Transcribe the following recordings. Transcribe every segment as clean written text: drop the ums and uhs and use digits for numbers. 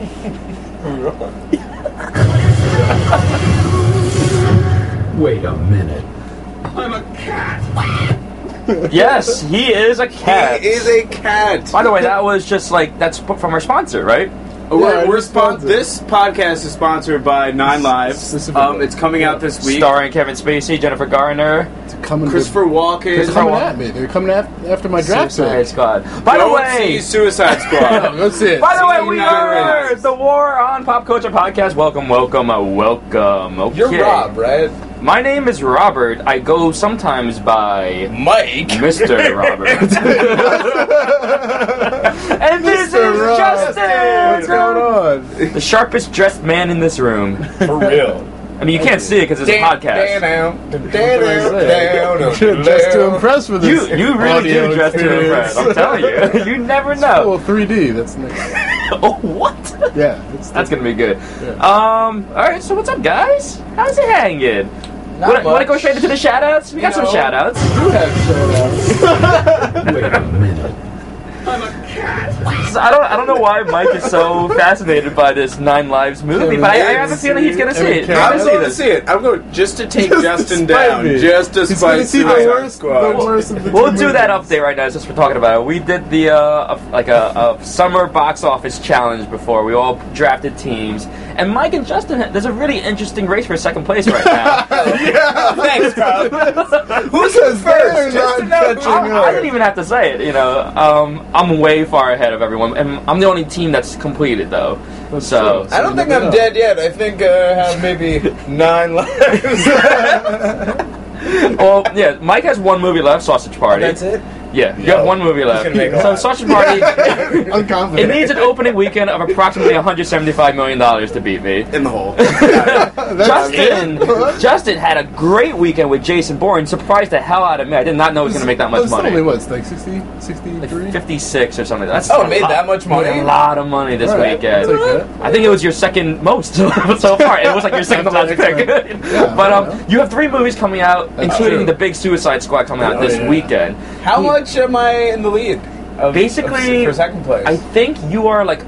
Wait a minute. I'm a cat. Yes, he is a cat. He is a cat. By the way, that was just like, that's from our sponsor, right? This podcast is sponsored by Nine Lives. It's coming out this week. Starring Kevin Spacey, Jennifer Garner, Christopher Walken. They're coming at me. They're coming after my draft Suicide pick. Squad. By the way, see Suicide Squad. Go see it. By the way, we Nine are Lives. the War on Pop Culture podcast. Welcome. Okay. You're Rob, right? My name is Robert. I go sometimes by Mike. Mr. Robert. And this is Justin. What's going on? The sharpest dressed man in this room. For real. I mean, you can't see it because it's a podcast. Just to impress with this. You really audio do dress to experience. impress. I'm telling you. You never Oh, know. 3D. That's next. Oh, what? Yeah. That's gonna be good. Yeah. All right. So what's up, guys? How's it hanging? Want to go straight into the shout-outs? We got some shout-outs. You have shout-outs. Wait a minute. So I don't know why Mike is so fascinated by this Nine Lives movie, but I have a feeling he's gonna see it. I'm going to see it. I'm going just to take Justin spite down. me. Just to He's spite gonna see the Suicide worst Squad. of the We'll two do that movies. update right now since we're talking about it. We did the a summer box office challenge before. We all drafted teams, and Mike and Justin, there's a really interesting race for second place right now. Yeah. Thanks, Rob. Who's first? They're not catching I up. didn't even have to say it. I'm way far ahead of everyone, and I'm the only team that's completed though. So I don't think I'm dead yet. I think I have maybe 9 lives. well, yeah, Mike has one movie left, Sausage Party. That's it? Yeah, you have one movie left. gonna make a So lot. Sausage Party, I'm confident. it needs an opening weekend of approximately $175 million to beat me. In the hole. Justin had a great weekend with Jason Bourne. Surprised the hell out of me. I did not know he was going to make that much It's only money. what? It's like 60, 63? 56 or something. That's Oh, it made that much money? A lot of money this All right, weekend. I'll take that. I think it was your second most so far. It was like your second to last pick. Yeah, But you have 3 movies coming out, including true. the big Suicide Squad coming out this yeah. weekend. How much am I in the lead? Basically, for second place. I think you are like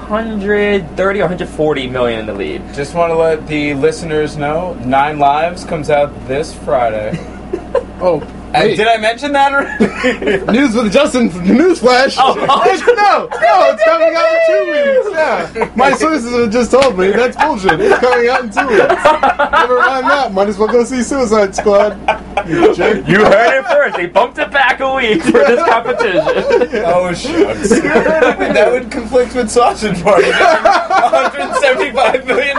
130 or 140 million in the lead. Just want to let the listeners know, 9 Lives comes out this Friday. Oh, wait. Did I mention that already? News with Justin. Newsflash. Oh. No, it's coming out in 2 weeks. Yeah, my sources have just told me that's bullshit. It's coming out in 2 weeks. Never mind that. Might as well go see Suicide Squad. You jerk. You heard it first. They bumped it back a week for this competition. Oh, shucks. That would conflict with Sausage Party. $175 million.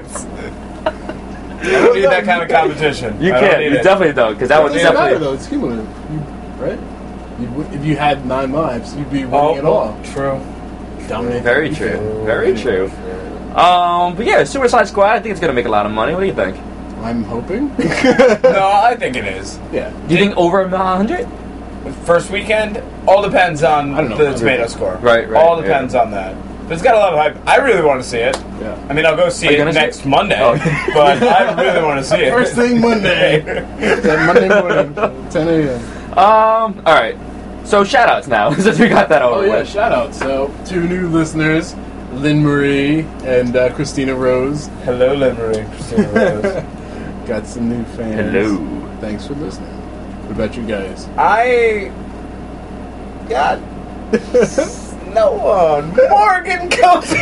I don't need that kind of competition. You I don't can't. need You it. definitely don't, because that It was doesn't matter definitely. though. It's cumulative, right? If you had 9 lives, you'd be winning it all. True. Dominate. Very true. Very true. But yeah, Suicide Squad. I think it's gonna make a lot of money. What do you think? I'm hoping. No, I think it is. Yeah. Do you think over 100? First weekend, all depends on I don't know. the tomato score. Right, All depends on that. But it's got a lot of hype. I really want to see it. Yeah. I mean, I'll go see Are you it gonna see next it? Monday, Oh. but I really want to see it. First thing Monday. Monday morning, 10 a.m. All right. So shout outs now, since we got that over Oh yeah, with. shout out. So 2 new listeners, Lynn Marie and Christina Rose. Hello, Lynn Marie, Christina Rose. Got some new fans. Hello. Thanks for listening. What about you guys? I got no one. Morgan Copeland.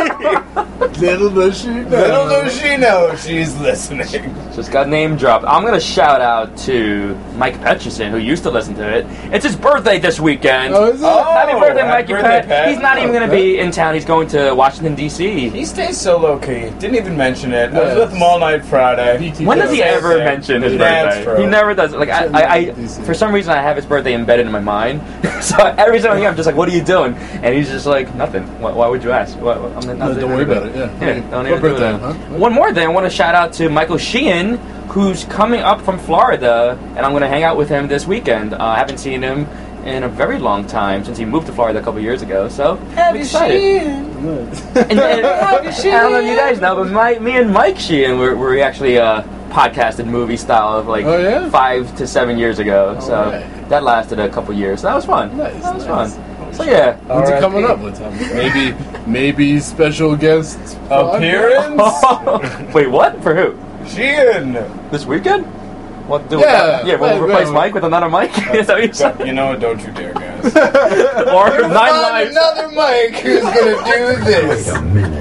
Little does she know. Little does she know she's listening. Just got name dropped. I'm gonna shout out to Mike Petchison, who used to listen to it. It's his birthday this weekend. Oh, is it? Happy birthday, happy Mikey birthday, Pet. Pat. He's not even gonna be in town. He's going to Washington D.C. He stays so low key. Didn't even mention it. I was Yes. with him all night Friday. BT When does he Same ever thing. mention his That's birthday? true. He never does. Like I for some reason, I have his birthday embedded in my mind. So every time I hear, I'm just like, "What are you doing?" And he's just like, "Nothing." Why would you ask? I'm not No, don't worry about it. Yeah. don't What even do birthday, that. huh? One more thing, I want to shout out to Michael Sheehan, who's coming up from Florida, and I'm going to hang out with him this weekend. I haven't seen him in a very long time since he moved to Florida a couple years ago. So I'm excited. And then, I don't know if you guys know, but me and Mike Sheehan we actually podcasted movie style of like Oh, yeah? 5 to 7 years ago. So right. that lasted a couple years. So that was fun. Nice, That was nice. fun. So yeah. When's it RIP. coming up? Let's have maybe special guest Appearance? Wait, what? For who? Sheehan! This weekend? What? Do Yeah, we'll wait, replace wait. Mike with another Mike. Is that what you're saying? You know what? Don't you dare, guys. Or Nine Lives. another Mike who's gonna do this.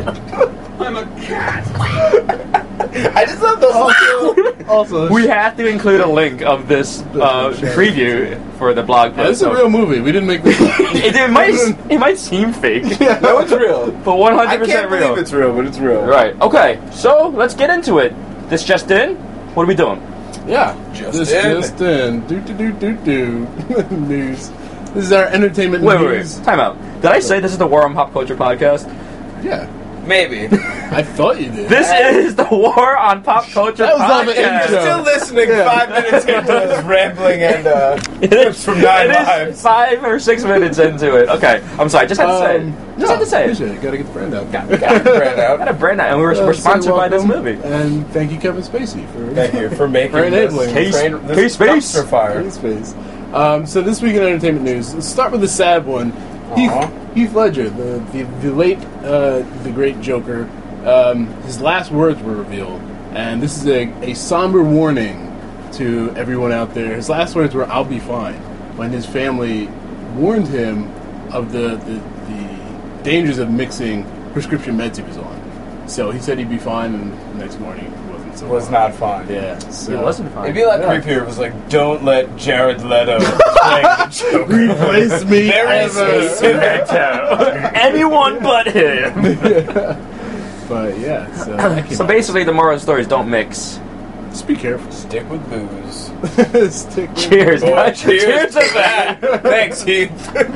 I just love the Also, We have to include a link of this preview for the blog post. this is a real movie. We didn't make this up. it might seem fake, No, it's real. but 100% I can't real. believe it's real, but it's real. Right. Okay. So let's get into it. This just in. What are we doing? Yeah, Just this in. just in. Do. News. This is our entertainment Wait. news. Time out. Did I say this is the War on Pop Culture podcast? Yeah, Maybe. I thought you did. This is the War on Pop Culture That was on the podcast. intro. Still listening Yeah. 5 minutes into this rambling and It clips is, from 9 it is Lives. 5 or 6 minutes into it. Okay, I'm sorry. Just had to say it. Just had to say it. Appreciate it. Gotta get the brand out. Got Brand out. a brand out, and we're sponsored by this welcome, movie. And thank you, Kevin Spacey, for Thank you for making For enabling. this train, this Case dumpster fire. Space. So this week in entertainment news, let's start with the sad one. Aw. Heath Ledger, the late, the great Joker. His last words were revealed, and this is a somber warning to everyone out there. His last words were, "I'll be fine," when his family warned him of the dangers of mixing prescription meds he was on. So he said he'd be fine, and the next morning he wasn't. So Was fine. not fine. Yeah, so It wasn't fine. It'd be like Yeah. creepier. It was like, don't let Jared Leto play the Joker. Replace me Very ever. specific. Anyone but him. But yeah, so, that came So out. basically, the moral of the story is don't mix. Just be careful. Stick with booze. Stick with- Cheers, Boy, guys. cheers to that. Thanks, Heath.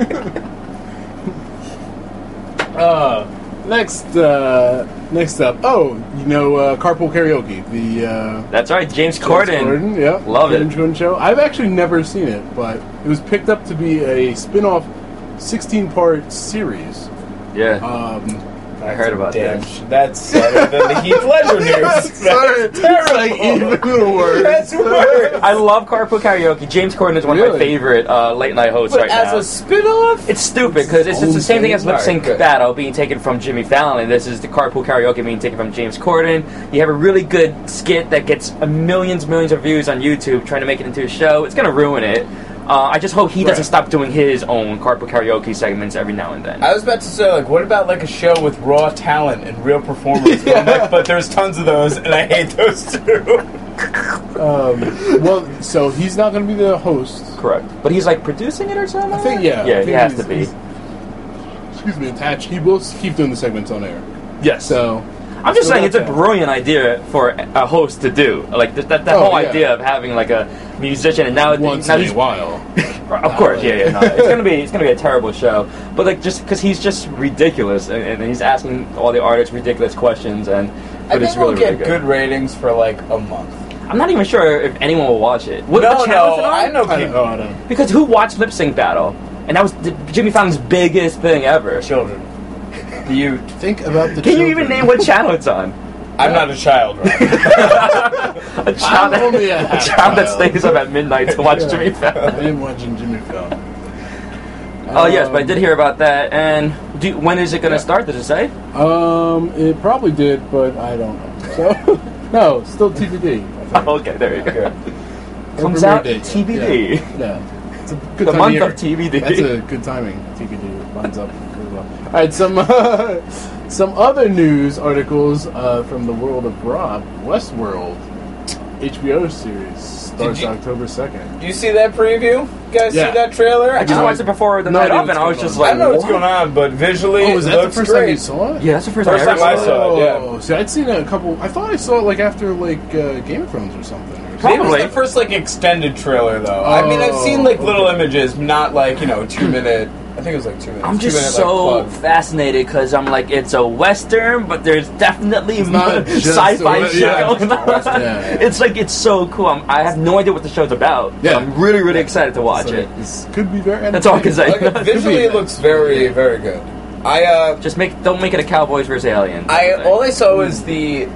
Next up. Oh, you know, Carpool Karaoke. The That's right, James James Corden. yeah, Love it. James Corden show. I've actually never seen it, but it was picked up to be a spin-off 16-part series. Yeah, I heard about Damn, that. that's better than the Heath Ledger news. Sorry, That's terrible. it's like even worse. That's worse. I love Carpool Karaoke. James Corden is one of my Really? favorite late night hosts But right as now. a spin-off? It's stupid because it's just the same thing as Lip Sync Alright, good. Battle being taken from Jimmy Fallon, and this is the Carpool Karaoke being taken from James Corden. You have a really good skit that gets millions of views on YouTube trying to make it into a show. It's gonna ruin it. I just hope he doesn't Right. stop doing his own Carpool Karaoke segments every now and then. I was about to say, like, what about like a show with raw talent and real performers? But I'm like, but there's tons of those, and I hate those too. Well, so he's not going to be the host. Correct, but he's like producing it or something. I think, yeah. Yeah, I he think has he's- to be. he's- Excuse me, attached. He will keep doing the segments on air. Yes. So I'm just so saying it's a that's that. brilliant idea for a host to do. Like that Oh, whole yeah. idea of having like a musician, and now Once now in he's a while. of course, yeah. No, it's gonna be a terrible show. But like just because he's just ridiculous, and he's asking all the artists ridiculous questions, I but it's think we'll really get really good ratings for like a month. I'm not even sure if anyone will watch it. What No, channel is it on? I know I people. don't know. Because who watched Lip Sync Battle? And that was Jimmy Fallon's biggest thing ever. Children. You. Think about the Can you children. even name what channel it's on? I'm not a child, right? A child, I'm only a half child that child. stays up at midnight to watch Yeah. Jimmy Fallon. I am watching Jimmy Fallon. Oh yes, but I did hear about that. And when is it going to Yeah. start? Does it say? It probably did, but I don't know. So, no, still TBD. Oh, okay, there you go. Good. Comes Premiere out date, TBD. Yeah. It's a good The time month year. of TBD. That's a good timing. TBD lines up really well. All right, some other news articles from the world of Rob. Westworld, HBO series starts Did you- October 2nd. You see that preview? You guys Yeah. see that trailer? I just No, watched it before the no night idea of, and I was what's just going like, I don't know what's what? going on, but visually Oh, is it that the looks first great. time you saw it? Yeah, that's the first, First time time I saw it, yeah. Oh, see, I'd seen a couple. I thought I saw it like after Game of Thrones or something. Or Maybe something. it was Probably. the first like extended trailer though. I mean, I've seen like little okay. images, not like 2 minute. I think it was like 2 minutes. I'm 2 just minute, so like, plug. fascinated because I'm like, it's a western, but there's definitely not more just sci-fi a- shit yeah, going just a on. western. Yeah, yeah. It's like it's so cool. I have no idea what the show's about. Yeah. I'm really excited to watch So it. This could be very. That's all I can say. Like, visually, it looks very, very good. Just don't make it a Cowboys versus Aliens. All I saw was the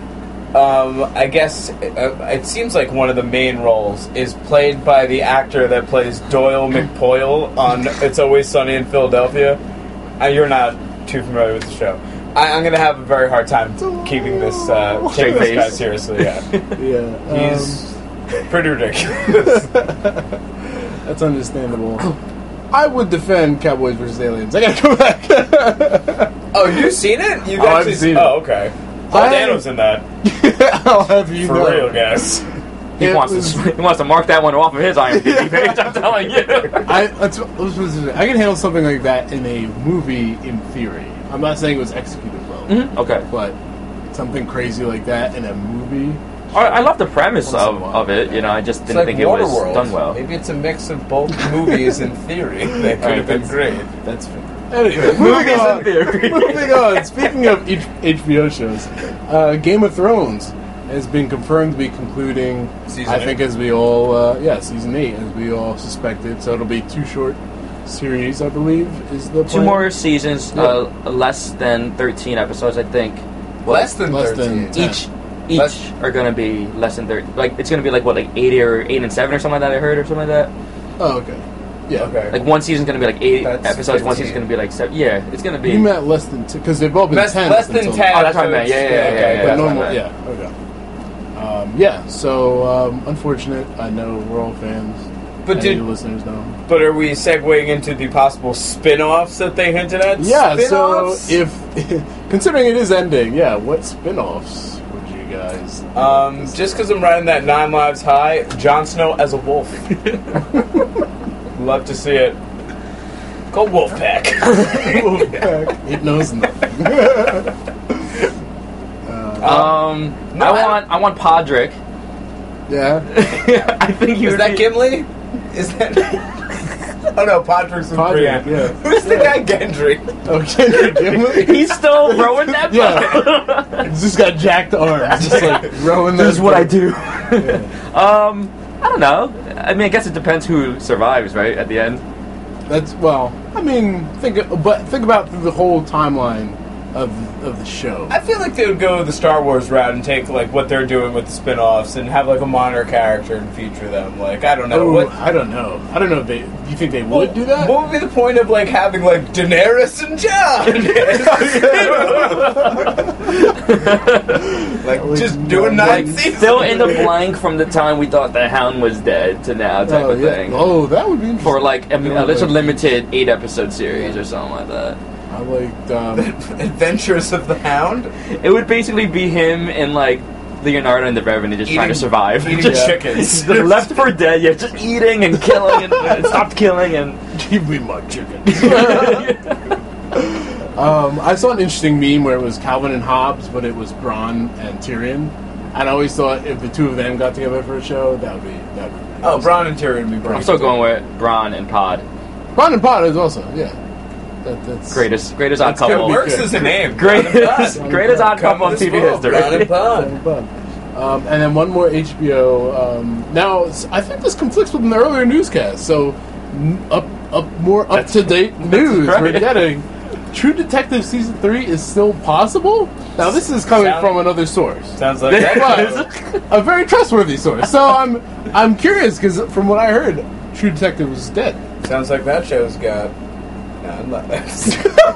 I guess it seems like one of the main roles is played by the actor that plays Doyle McPoyle on It's Always Sunny in Philadelphia. You're not too familiar with the show. I'm going to have a very hard time keeping this taking this guy seriously. Yeah, Yeah. he's pretty ridiculous. That's understandable. I would defend Cowboys versus Aliens. I gotta go back. Oh, you've seen it? You've I've seen it. Oh, okay. Paul Dano's in that. I'll have you For know. real, guys. He wants to mark that one off of his IMDb page. I'm telling you. I can handle something like that in a movie in theory. I'm not saying it was executed well, Okay. but something crazy like that in a movie. I love the premise Once in a while. of it. You know, I just It's didn't like think it was Waterworld. done well. Maybe it's a mix of both movies in theory. That could have been great. That's fair. Anyway, Movies in theory. moving on. Speaking of HBO shows, Game of Thrones has been confirmed to be concluding. Season I 8. think as we all, season 8, as we all suspected. So it'll be 2 short series, I believe, is the plan. 2 more seasons, Yeah. less than 13 episodes, I think. Less than Less 13. than 10. Each Less- are gonna be less than 30. Like it's gonna be like what, like 80 or 8 and 7 or something like that. I heard or something like that. Oh, okay. Yeah. Okay. Like one season's gonna be like 8 That's episodes. One 15. season's gonna be like 7. Yeah, it's gonna be. You meant less than 10, because they've all been Less 10. than 10. Oh, that's what I meant. Yeah. But that's what I normal, meant. yeah, okay. So, unfortunate. I know we're all fans. But Any did listeners know? But are we segueing into the possible spin-offs that they hinted at? Yeah, Spin-offs? so if considering it is ending, yeah, what spin-offs would you guys? Just because I'm riding that 9 Lives High, Jon Snow as a wolf. Love to see it. Go Wolfpack. It knows nothing. No, I want Podrick. Yeah. I think he Is would that be, Gimli? Is that... Oh no, Podrick's with Podrick, Brienne. yeah. Who's the guy Gendry? Okay, Gimli. He's still rowing that boat. Yeah. He's just got jacked arms, just like rowing. This is what I do. Yeah. I don't know. I mean, I guess it depends who survives, right? At the end. That's I mean, think about the whole timeline of the show. I feel like they would go the Star Wars route and take like what they're doing with the spin-offs and have like a minor character and feature them. Like I don't know. Oh, I don't know. If they. Do you think they would do that? What would be the point of like having like Daenerys and Jon? Like just doing 9 seasons. Still in the blank from the time we thought the Hound was dead to now type of thing. Oh, that would be interesting. For like a limited 8-episode series or something like that. I liked. Adventures of the Hound. It would basically be him and like Leonardo and the Revenant just trying to survive. Eating Just chickens. left for dead, yeah, just eating and killing and stopped killing and Give me my chicken. I saw an interesting meme where it was Calvin and Hobbes, but it was Bronn and Tyrion. And I always thought if the two of them got together for a show, that would be. Oh, Bronn and Tyrion would be I'm still going with Bronn and Pod. Bronn and Pod is also, yeah. That's Greatest odd It couple. works as a name. Greatest odd Come couple in to this TV world, history. Bronn and Pod. And then one more HBO. Now, I think this conflicts with an earlier newscast. So, more up to date news right. we're getting. True Detective season 3 is still possible. Now, this is coming from another source, Sounds like that. but a very trustworthy source. So I'm curious because from what I heard, True Detective was dead. Sounds like that show's got 9 lives.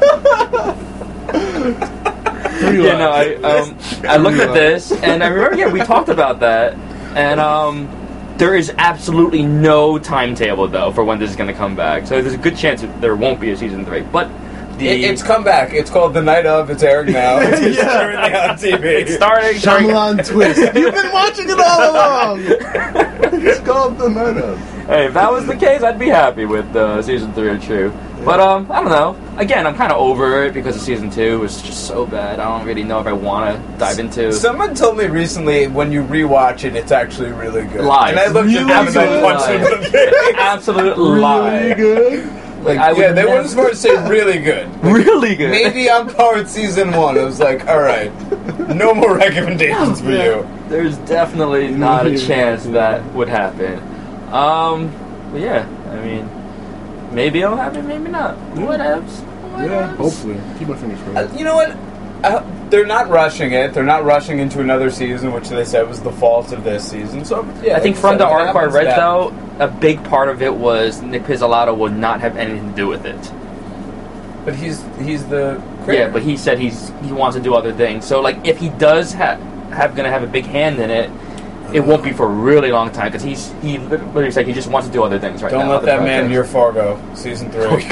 Yeah, no, I looked at this and I remember, we talked about that, and there is absolutely no timetable though for when this is going to come back. So there's a good chance that there won't be a season 3, but. It's come back. It's called The Night Of. It's airing now. It's currently on TV. It's starting. Shyamalan twist. You've been watching it all along. It's called The Night Of. Hey, if that was the case, I'd be happy with season 3 of True. But I don't know. Again, I'm kind of over it because of season 2 was just so bad. I don't really know if I want to dive into. Someone told me recently when you rewatch it, it's actually really good. Lies. And I looked at them and I punched them in the face. Absolute Really lie. good. Like, I would yeah, they never- weren't supposed to say really good. Really good. Maybe on par with season 1. I was like, all right, no more recommendations for you. There's definitely not a chance that would happen. But yeah, I mean, maybe it'll happen, maybe not. Whatevs. Yeah, hopefully. Keep my fingers crossed. You know what? they're not rushing it. They're not rushing into another season, which they said was the fault of this season. So yeah, I think like from the if it article I happens, read, it though, happens. a big part of it was Nick Pizzolatto would not have anything to do with it. But he's the creator. Yeah, but he said he wants to do other things. So, like, if he does gonna have a big hand in it, it won't be for a really long time because he literally said he just wants to do other things right now. Don't let other that man projects. near Fargo, season 3. Don't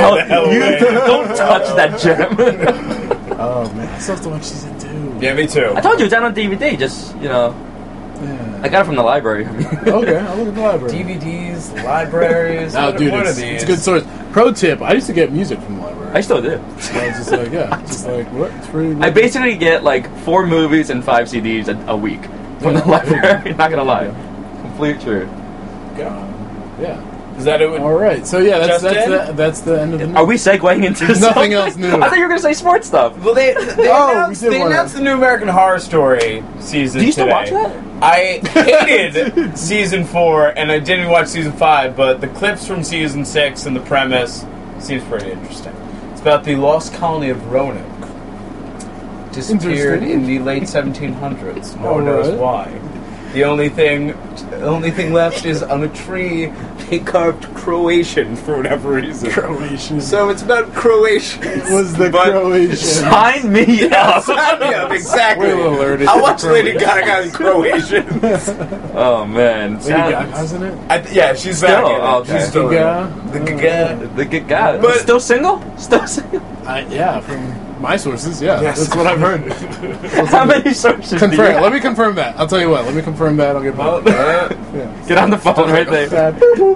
touch that gem. Oh man, I still have to watch season 2. Yeah, me too. I told you it's out on DVD. Just Yeah. I got it from the library. Okay, I'll look at the library. DVDs, libraries. Oh, dude, what are it's these? a good source. Pro tip: I used to get music from the library. I still do. So I was just like, what? It's pretty. I basically get like 4 movies and 5 CDs a week from the library. Not gonna lie, complete truth. Yeah. Is that it? All right. So yeah, that's Just that's the end of the. Are we segueing into There's nothing something? else new. I thought you were gonna say sports stuff. Well, they Oh, we announced, did one. the new American Horror Story season. Do you still today. watch that? I hated season 4, and I didn't watch season 5. But the clips from season 6 and the premise seems pretty interesting. It's about the lost colony of Roanoke. Disappeared Interesting. in the late 1700s. No one All knows right. why. The only thing left is on a tree they carved Croatian for whatever reason. Croatian. So it's about Croatians. It was the but- Croatian. Sign me up. Yeah, exactly. We'll alert it I to watched Lady Croatian. Gaga in Croatian. Oh man. Lady Gaga's in it. Yeah, she's back. Still, in it. okay. She's still in Gaga? it. The Gaga. The good guy. But- Still single? Still single? Yeah, from my sources. Yeah, Yes. that's what I've heard. How many sources do you Confirm. have? Let me confirm that. I'll tell you what. Let me confirm that. I'll get back. Yeah. Get on the phone right there.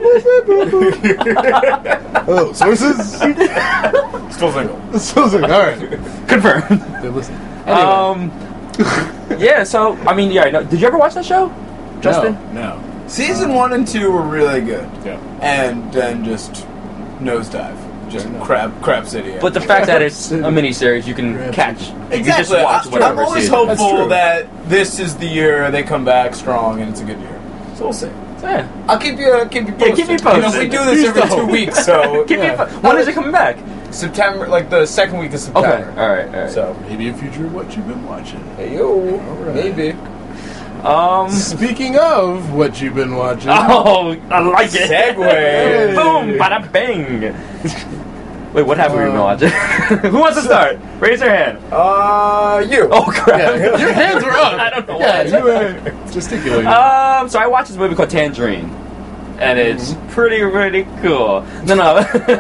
Oh, sources. Still single. Sources. All right. Confirmed. They listen. Anyway. Yeah, so, I mean, yeah, no, did you ever watch that show? Justin? No. Season 1 and 2 were really good. Yeah. And then just nosedive. Just crap city. But the fact that it's a miniseries, you can catch. You just Exactly. watch I'm whatever always season. That's hopeful true. that this is the year they come back strong and it's a good year. So we'll see. Yeah. I'll keep you posted. keep me You know, posted. we do this Here's every the 2 hope. weeks, so Keep me Yeah. When is it coming back? September, like the second week of Okay, September. alright. So, Maybe a future of what you've been watching. hey yo, right. maybe. Speaking of what you've been watching. Oh, I like it. Segue. Boom, bada bang. Wait, what have we been watching? Who wants to start? Raise your hand. You. Oh, crap. Yeah, your hands were up. I don't know Yeah, why. you were gesticulating. So I watched this movie called Tangerine, and it's pretty cool. No.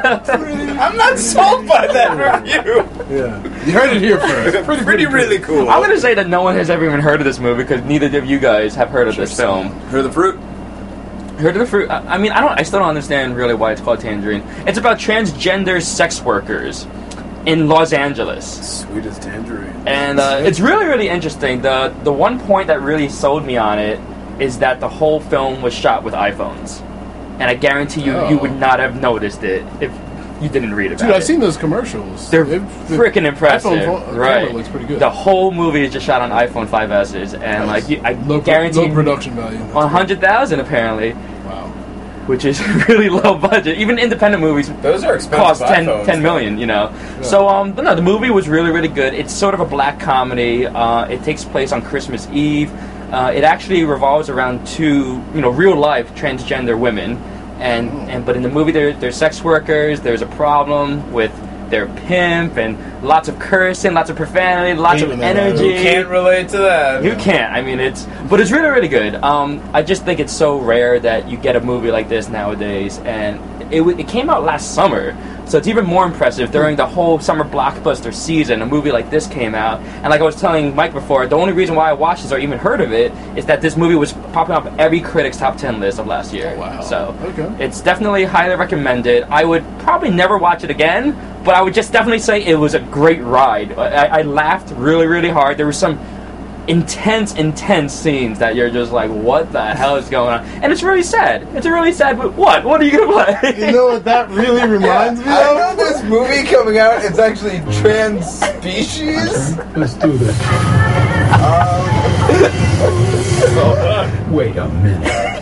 I'm not sold by that review. Yeah, you heard it here first. Pretty really cool. I'm gonna say that no one has ever even heard of this movie because neither of you guys have heard of this film. Heard the fruit? Heard of the fruit? I mean, I still don't understand really why it's called Tangerine. It's about transgender sex workers in Los Angeles. Sweet as tangerine. And it's really interesting. The one point that really sold me on it is that the whole film was shot with iPhones, and I guarantee you Oh. you would not have noticed it if you didn't read about it. Dude, I've seen those commercials. They're The freaking impressive. iPhone camera Right? looks pretty good. The whole movie is just shot on iPhone 5Ss, and Nice. I low guarantee production value. That's 100,000 apparently, Wow. which is really low budget. Even independent movies Those are expensive. cost 10 iPhones. million, you know. So, but no, the movie was really good. It's sort of a black comedy. It takes place on Christmas Eve. It actually revolves around 2, real life transgender women, and but in the movie they're sex workers. There's a problem with their pimp and lots of cursing, lots of profanity, lots of Even that. energy. Who can't relate to that? You can't. I mean, but it's really good. I just think it's so rare that you get a movie like this nowadays, and it came out last summer, so it's even more impressive during the whole summer blockbuster season. A movie like this came out, and like I was telling Mike before, the only reason why I watched this or even heard of it is that this movie was popping up every critic's top 10 list of last year. Oh, wow. So Okay. it's definitely highly recommended. I would probably never watch it again, but I would just definitely say it was a great ride. I laughed really hard. There were some intense scenes that you're just like, what the hell is going on? And it's really sad. It's a really sad movie. What are you gonna play? You know what that really reminds me I know of? this movie coming out. It's actually trans species. Let's do this. Wait a minute.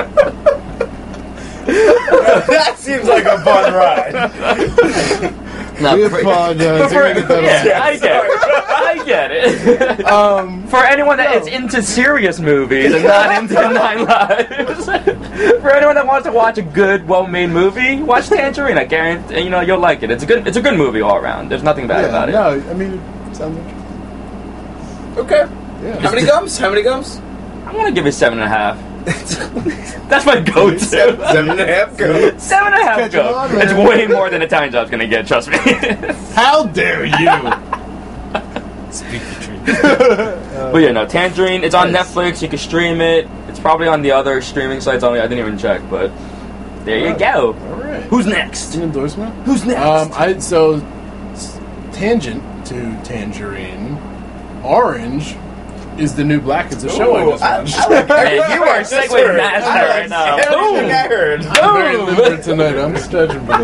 That seems like a fun ride. No, We apologize. for- We're gonna get that yeah, I get it. on. For anyone that is into serious movies and not into Nine Lives, for anyone that wants to watch a good, well-made movie, watch Tangerine. I guarantee you'll like it. It's a good movie all around. There's nothing bad about it. No, I mean, it sounds interesting. Okay. Yeah. How many gums? I'm gonna give it 7.5. That's my go-to. 7.5 gums. 7.5 Catch go. on, man. It's way more than a tiny job's gonna get. Trust me. How dare you? Speak the truth. But yeah, no, Tangerine. It's on Nice. Netflix. You can stream it. It's probably on the other streaming sites. Only I didn't even check, but there you go. All right. Who's next? An endorsement? Who's next? Tangent to Tangerine, Orange is the new Black. It's a show I just watched. Man, you are segue master right now. Everything I heard. I'm very liberal tonight. I'm stretching for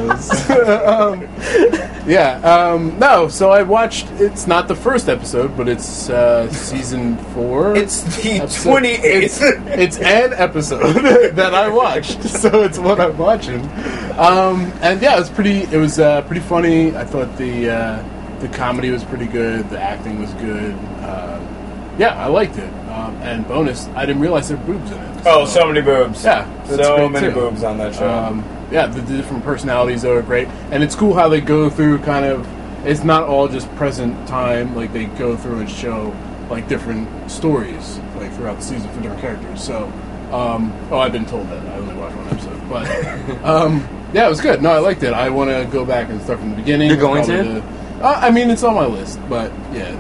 this. No, so I watched. It's not the first episode, but it's season 4. It's the Episode- 28th. It's an episode that I watched, so it's what I'm watching. And yeah, it was pretty funny. I thought the comedy was pretty good. The acting was good. Yeah, I liked it. And bonus, I didn't realize there were boobs in it. Oh, so many boobs. Yeah, that's So great, many too. boobs on that show. Yeah, the different personalities are great, and it's cool how they go through kind of. It's not all just present time; like they go through and show like different stories, like throughout the season for different characters. So, I've been told that I only watched one episode, but yeah, it was good. No, I liked it. I want to go back and start from the beginning. You're going Probably to? I mean, it's on my list, but yeah,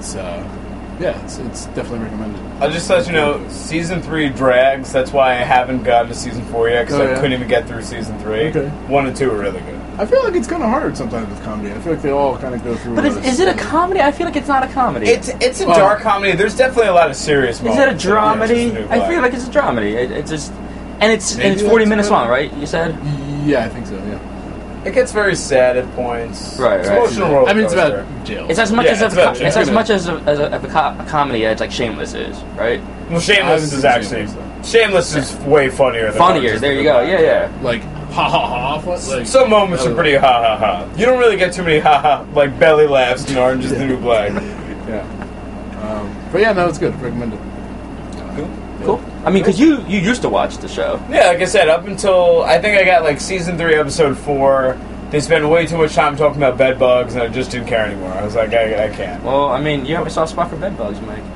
it's definitely recommended. I'll just let you know, season 3 drags. That's why I haven't gotten to season 4 yet, because Oh, I yeah? couldn't even get through season 3. Okay. 1 and 2 are really good. I feel like it's kind of hard sometimes with comedy. I feel like they all kind of go through. But is it a comedy? I feel like it's not a comedy. It's a Well- dark comedy. There's definitely a lot of serious Is moments. it a in Orange is the dramedy? New I Black. feel like it's a dramedy. It's just, and it's Maybe 40 that's minutes what- long, right? You said. Yeah, I think so. Yeah. It gets very sad at points. Right, It's right. emotional roller I mean, it's coaster. about jail. It's as much Yeah, as it's a, about it's as jail. much as a comedy as like Shameless is, right? Well, I Shameless haven't is seen actually... Shameless, Shameless is way funnier than Orange Funnier. is There the you New go. Black. Yeah, yeah. Like ha ha ha. Like Some moments are pretty ha ha ha. You don't really get too many ha ha, like belly laughs in Orange is the New Black. Yeah. But yeah, no, it's good. Recommended. Cool. I mean, because you used to watch the show. Yeah, like I said, up until I think I got like season 3, episode 4, they spent way too much time talking about bed bugs, and I just didn't care anymore. I was like, I can't. Well, I mean, you have a soft spot for bed bugs, Mike.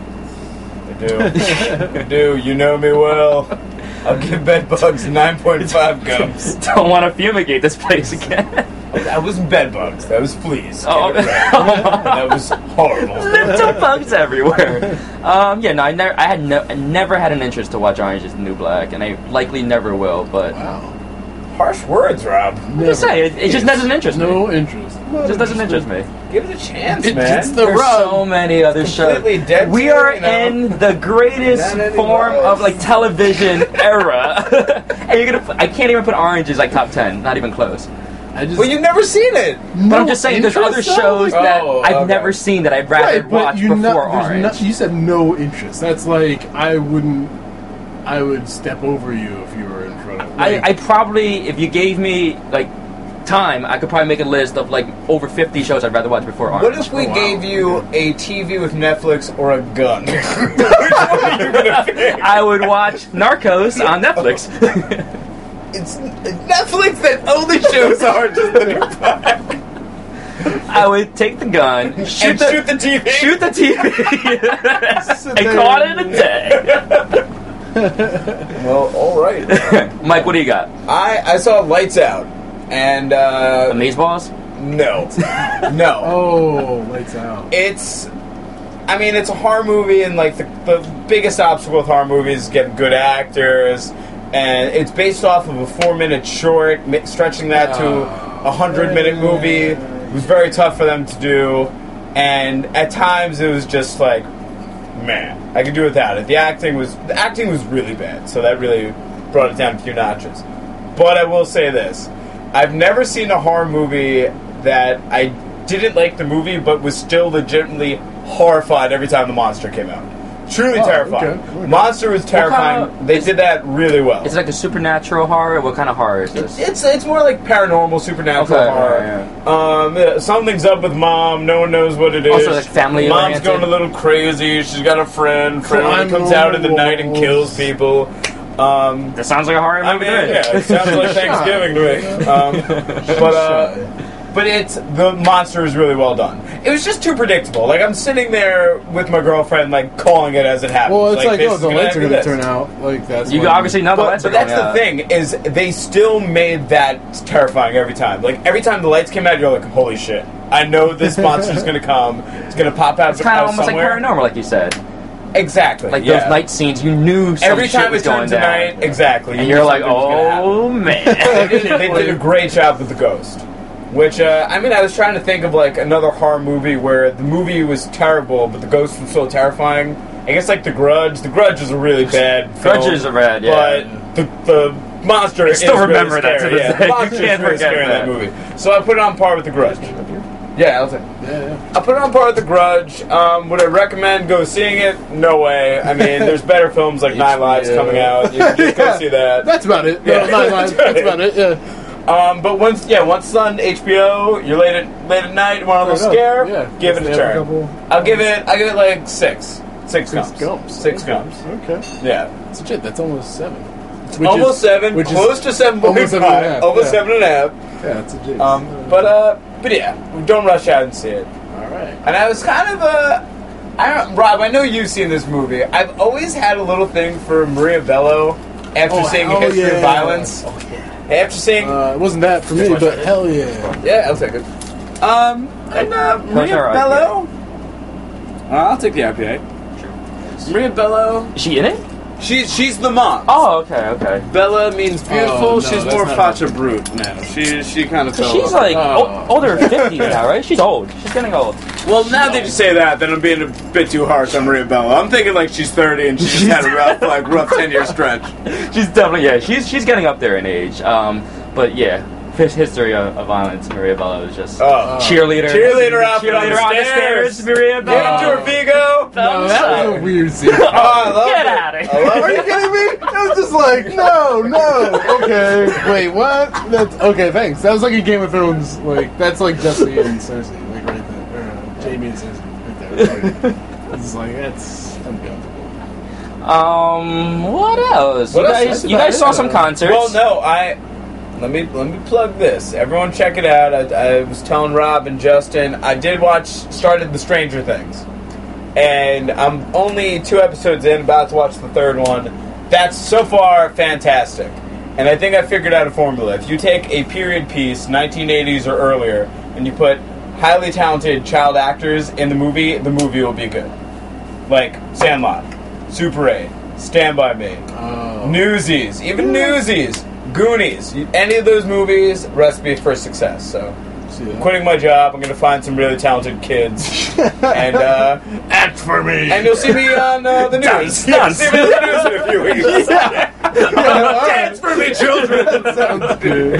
I do. I do. You know me well. I'll give bed bugs 9.5 gums. Don't want to fumigate this place again. That wasn't bed bugs. That was fleas. Oh. Get it right. That was horrible. Little bugs everywhere. Yeah, no, I never had an interest to watch Orange is the New Black, and I likely never will. But Wow. Harsh words, Rob. I'm just saying, it just doesn't interest me. No interest. It just doesn't interest me. Give it a chance, It's man. the There's rub. so many other shows. completely dead We to, are you know. in the greatest Not anymore. form of like television era, and you're gonna. I can't even put Orange as like top 10. Not even close. I just. Well, you've never seen it. But I'm just saying, there's other shows that Oh, I've okay. never seen that I'd rather Right, watch but you're before not. Orange. You said no interest. That's like I wouldn't. I would step over you if you were in front of. I probably, if you gave me like time, I could probably make a list of like over 50 shows I'd rather watch before Orange. What if we Oh, wow. gave you a TV with Netflix or a gun? Which one are you gonna pick? I would watch Narcos on Netflix. It's Netflix that only shows Orange is the New Black. I would take the gun, And shoot the TV. shoot the TV, and call it a day. Well, all right. Mike, what do you got? I saw Lights Out, and Amazeballs? no, no. Oh, lights out. It's a horror movie, and like the biggest obstacle with horror movies is getting good actors, and it's based off of a 4-minute short, stretching that to a 100-minute movie. It was very tough for them to do, and at times it was just like, man, I could do without it. The acting was really bad, so that really brought it down a few notches. But I will say this: I've never seen a horror movie that I didn't like the movie, but was still legitimately horrified every time the monster came out. Truly terrifying. Okay. Monster was terrifying. kind of- They did that really well. Is it like a supernatural horror? What kind of horror is this? It's more like paranormal, supernatural Okay, horror. Something's up with mom. No one knows what it is. Also, like, family Mom's oriented? going a little crazy. She's got a friend. Friend comes out in the night and kills people. That sounds like a horror I movie. mean, to me. yeah, it sounds like Thanksgiving to me. But the monster is really well done. It was just too predictable. Like, I'm sitting there with my girlfriend, like, calling it as it happens. Well, it's like, this oh, is the lights are be going to this. turn out. Like, that's You why- obviously know the lights But are going that's the out. thing, is they still made that terrifying every time. Like, every time the lights came out, you're like, holy shit. I know this monster's going to come. It's going to pop out It's kind of almost somewhere. like paranormal, like you said. Exactly. Like yeah. those night scenes, you knew some Every shit time was it going turned to down. night, exactly. And you you're knew like, something was gonna happen. oh man. They did a great job with the ghost. Which, I mean, I was trying to think of, like, another horror movie where the movie was terrible, but the ghost was so terrifying. I guess, like, The Grudge. The Grudge is a really bad film. Grudges are bad, yeah. But the monster is still really remember that scary. to this Yeah, day. the You monster's can't really forget scary in that that. movie. So I put it on par with The Grudge. Yeah, I'll take it. Yeah. I put it on par with The Grudge. Would I recommend go seeing it? No way. I mean, there's better films like Nine Lives coming out. You can just go see that. That's about it. Yeah. No, Nine Lives, that's about it, yeah. But once it's on HBO, you're late at night, you want a little scare, Yeah. give it a Just have a turn. couple- I'll give it like six gums. gums. Six gums. Okay. Yeah. That's legit. That's almost 7. Almost 7, which is close to 7.5, almost 7.5, almost yeah. 7.5. Yeah, that's legit. But yeah, don't rush out and see it. all right. And I was kind of Rob, I know you've seen this movie. I've always had a little thing for Maria Bello after seeing History of Violence. Oh, yeah. After seeing, It wasn't that for me, but hell yeah. yeah, I'll take it. Maria our Bello. I'll take the IPA. Maria Bello. Is she in it? She's the mom. Oh, okay. Bella means beautiful. Oh, no, she's that's more not facha brute now. She kind of fell She's off. like Oh. older than 50 now, right? She's old. She's getting old. Well, now that you say that, then I'm being a bit too harsh on Maria Bello. I'm thinking like she's 30 and she just had a rough 10-year stretch. She's definitely, she's getting up there in age. But yeah, history of violence, Maria Bello is just cheerleader outfit on the stairs. Maria Give it to her, Bello. Vigo. No, that was a weird scene. Oh, I love Get it. out of I here. love Are you it. kidding me? It was just like, no, okay, wait, what? That's okay. Thanks. That was like a Game of Thrones. Like that's like Jesse and Cersei, like right there, or Jamie and Cersei, right there. It's like that's uncomfortable. What else? What else? You guys saw some concerts. Well, no, let me plug this. Everyone check it out. I was telling Rob and Justin, I started the Stranger Things. And I'm only 2 episodes in, about to watch the 3rd one. That's so far fantastic. And I think I figured out a formula. If you take a period piece, 1980s or earlier, and you put highly talented child actors in the movie will be good. Like Sandlot, Super 8, Stand By Me, Newsies, even Newsies, Goonies. Any of those movies, recipe for success. So, I'm quitting my job. I'm going to find some really talented kids and Act for me. and you'll see me on the news. Dance. See me on the news in a few weeks. Dance for me, children. Sounds good.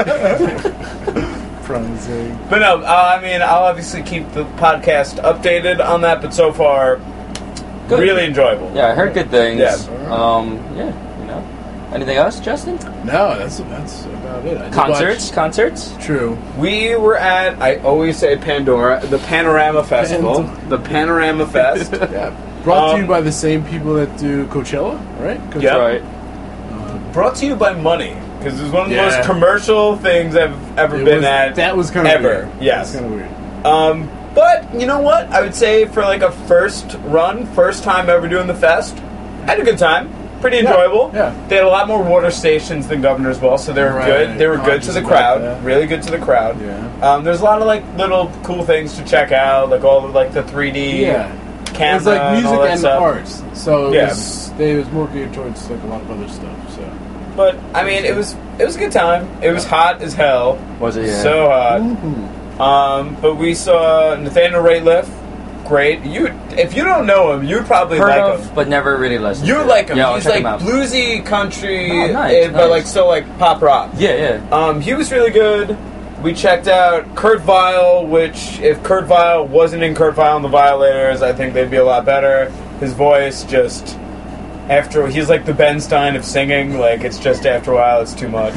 Promising. But no, I mean, I'll obviously keep the podcast updated on that. But so far, Good. really enjoyable. Yeah, I heard good things. Yeah. Anything else, Justin? No, that's about it. I did Concerts? watch- True. We were at, I always say Pandora, the Panorama Festival. The Panorama Fest. Yeah. Brought to you by the same people that do Coachella, right? Yep. Right. Brought to you by money. Because it was one of the Yeah. most commercial things I've ever been at. That was kind of ever. weird. Yes. That was kind of weird. But, you know what? I would say for like a first time ever doing the fest, I had a good time. Pretty enjoyable. Yeah. They had a lot more water stations than Governor's Ball, so they were Right. good. They were good Conscious to the about crowd. that. Really good to the crowd. Yeah. There's a lot of like little cool things to check out, like all of like the 3D Yeah. camera. It's like music all that and stuff. arts. So Yeah. it was more geared towards like a lot of other stuff. So. But I mean, it was a good time. It was hot as hell. Was it? Yeah. So hot. But we saw Nathaniel Rateliff. Great. If you don't know him, you'd probably Heard like of, him. but never really listened. You to would like him. Yeah, I'll He's check like him out. bluesy country, Oh, nice, but nice. like still like pop rock. Yeah. He was really good. We checked out Kurt Vile, which if Kurt Vile wasn't in Kurt Vile and the Violators, I think they'd be a lot better. his voice just after he's like the Ben Stein of singing. Like it's just after a while, it's too much.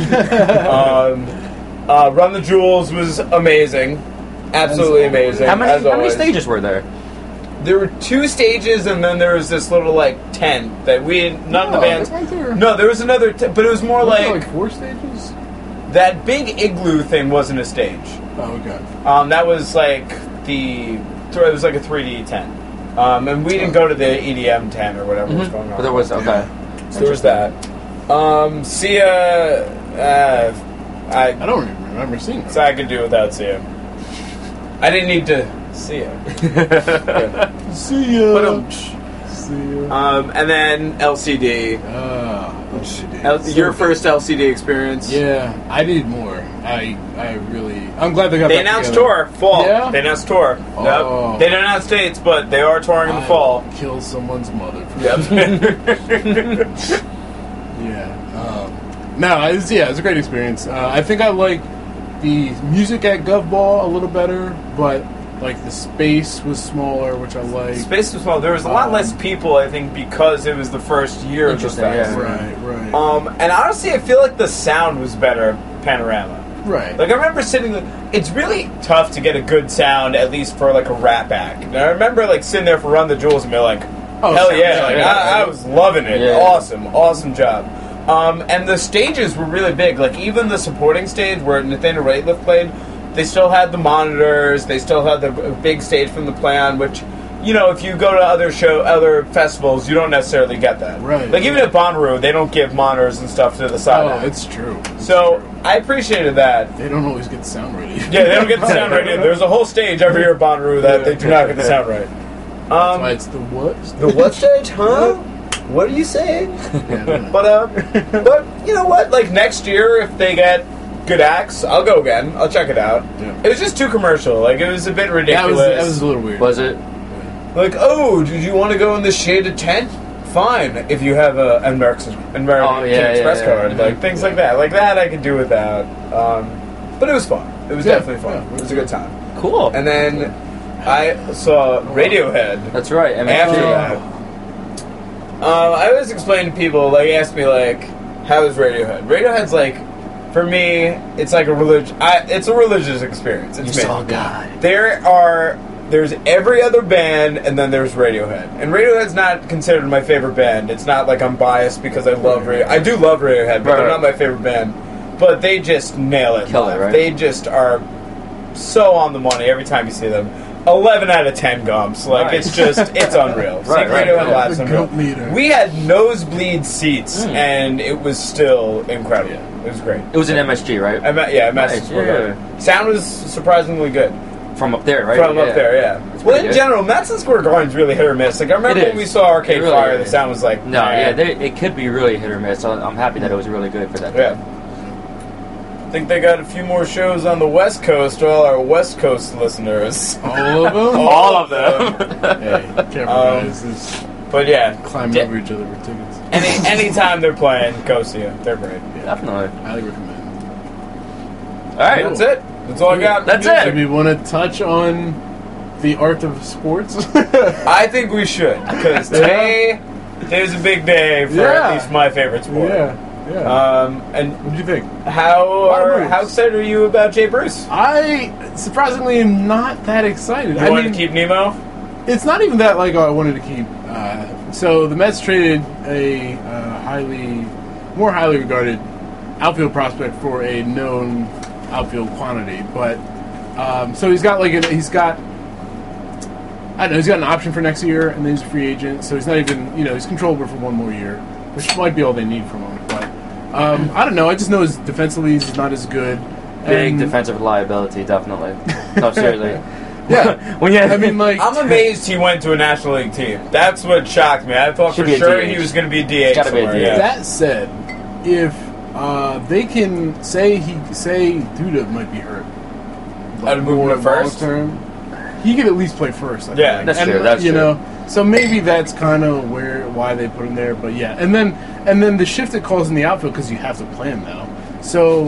Run the Jewels was amazing, absolutely amazing. How many always. stages were there? There were 2 stages, and then there was this little like tent that none of the bands. No, there was another, but it was more like 4 stages. That big igloo thing wasn't a stage. Oh, okay. That was like it was like a 3D tent. And we didn't go to the EDM tent or whatever was going on. But there was, okay. So there was that. Sia, I don't even remember seeing her. So I could do without Sia. I didn't need to see her. See ya. But, See ya. and then LCD. LCD. Your first LCD experience? Yeah, I need more. I'm glad they got They back announced together. tour, fall. Yeah? They announced tour. Oh. Yep. They didn't announce dates, but they are touring in the fall. Kill someone's mother. Yep. Yeah. No, it was a great experience. I think I like the music at Gov Ball a little better, but like the space was smaller, which I like. Space was small. There was a lot less people, I think, because it was the first year of the Interesting, fest. yeah. Right. And honestly, I feel like the sound was better Panorama. Right. Like I remember it's really tough to get a good sound, at least for like a rap act. And I remember like sitting there for Run the Jewels and being like, hell yeah, like, I was loving it. Yeah. Awesome job. And the stages were really big. Like even the supporting stage where Nathaniel Rateliff played, they still had the monitors. They still had the big stage from the Play-On, which, if you go to other festivals, you don't necessarily get that. Right. Like even at Bonnaroo, they don't give monitors and stuff to the side. Oh, it's true. I appreciated that. They don't always get the sound ready. Yeah, they don't get the sound right in. There's a whole stage every year at Bonnaroo that they do not get the sound right. That's why it's the what? The what stage, huh? What are you saying? But you know what? Like next year, if they get good acts, I'll go again. I'll check it out. Yeah. It was just too commercial. Like it was a bit ridiculous. That was a little weird. Was it? Like, did you want to go in the shaded tent? Fine, if you have an American Express card, like things like that. Like that, I could do without. But it was fun. It was definitely fun. Yeah. It was a good time. Cool. And then I saw Radiohead. That's right. After that, I always explain to people, like, ask me, like, how is Radiohead? Radiohead's like, for me, it's like it's a religious experience. It's You saw God. There's every other band, and then there's Radiohead. And Radiohead's not considered my favorite band. It's not like I'm biased because I love Radiohead. I do love Radiohead, but they're not my favorite band. But they just nail it. Kill it, right? They just are so on the money every time you see them. 11 out of 10 gumps. Like, Nice. it's unreal. Right, Radiohead right. live's The unreal. goat leader. We had nosebleed seats, and it was still incredible. Yeah. It was great. It was an MSG, right? MSG. yeah. Sound was surprisingly good. From up there, right? From up there, yeah. Well, pretty in good. general, Madison Square Garden's really hit or miss. Like, I remember It when we is. saw Arcade It really Fire, the is. sound was like, No, it could be really hit or miss. So I'm happy that it was really good for that. Yeah. I think they got a few more shows on the West Coast to all our West Coast listeners. All of them? All of them. Hey, careful, guys. This But yeah, climb over each other for tickets. anytime they're playing, go see them. They're great. Definitely. Highly recommend. All right. That's it. That's all I got. That's Do it. we want to touch on the art of sports? I think we should, because today's a big day for at least my favorite sport. And what do you think? how excited are you about Jay Bruce? I surprisingly am not that excited. You want to keep Nemo? It's not even that like I wanted to keep. So the Mets traded a more highly regarded outfield prospect for a known outfield quantity, but so he's got he's got an option for next year, and then he's a free agent, so he's not even he's controllable for one more year, which might be all they need from him. But I don't know. I just know his defensively he's not as good. Big defensive liability, definitely. No, seriously. Yeah. I mean, like, I'm amazed he went to a National League team. That's what shocked me. I thought Should for be a sure DH. he was going to be a DH Gotta be a somewhere. DH. Yeah. That said, if they can say Duda might be hurt, I'd move him to first. long-term, he could at least play first. I Yeah, think. that's And, true, that's you true. know, so maybe that's kind of why they put him there. But yeah, and then the shift it calls in the outfield because you have to play him now. So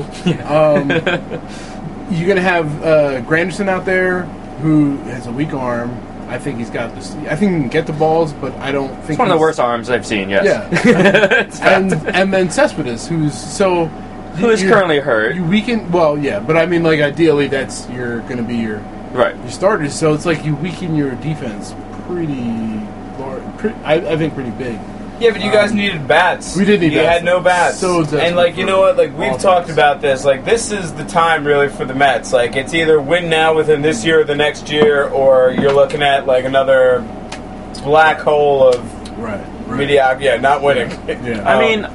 you're gonna have Granderson out there who has a weak arm. I think he's got this. I think he can get the balls, but I don't think It's one of the worst arms I've seen. Yes. Yeah, and then Cespedes, who is currently hurt. You weaken. Well, yeah, but I mean, like ideally, that's going to be your starters. So it's like you weaken your defense pretty large. I think pretty big. Yeah, but you guys needed bats. We did need bats. You had no bats. So and, like, you know what? Like, we've talked about this. Like, this is the time, really, for the Mets. Like, it's either win now within this year or the next year, or you're looking at, like, another black hole of mediocrity. Yeah, not winning. Yeah. I mean,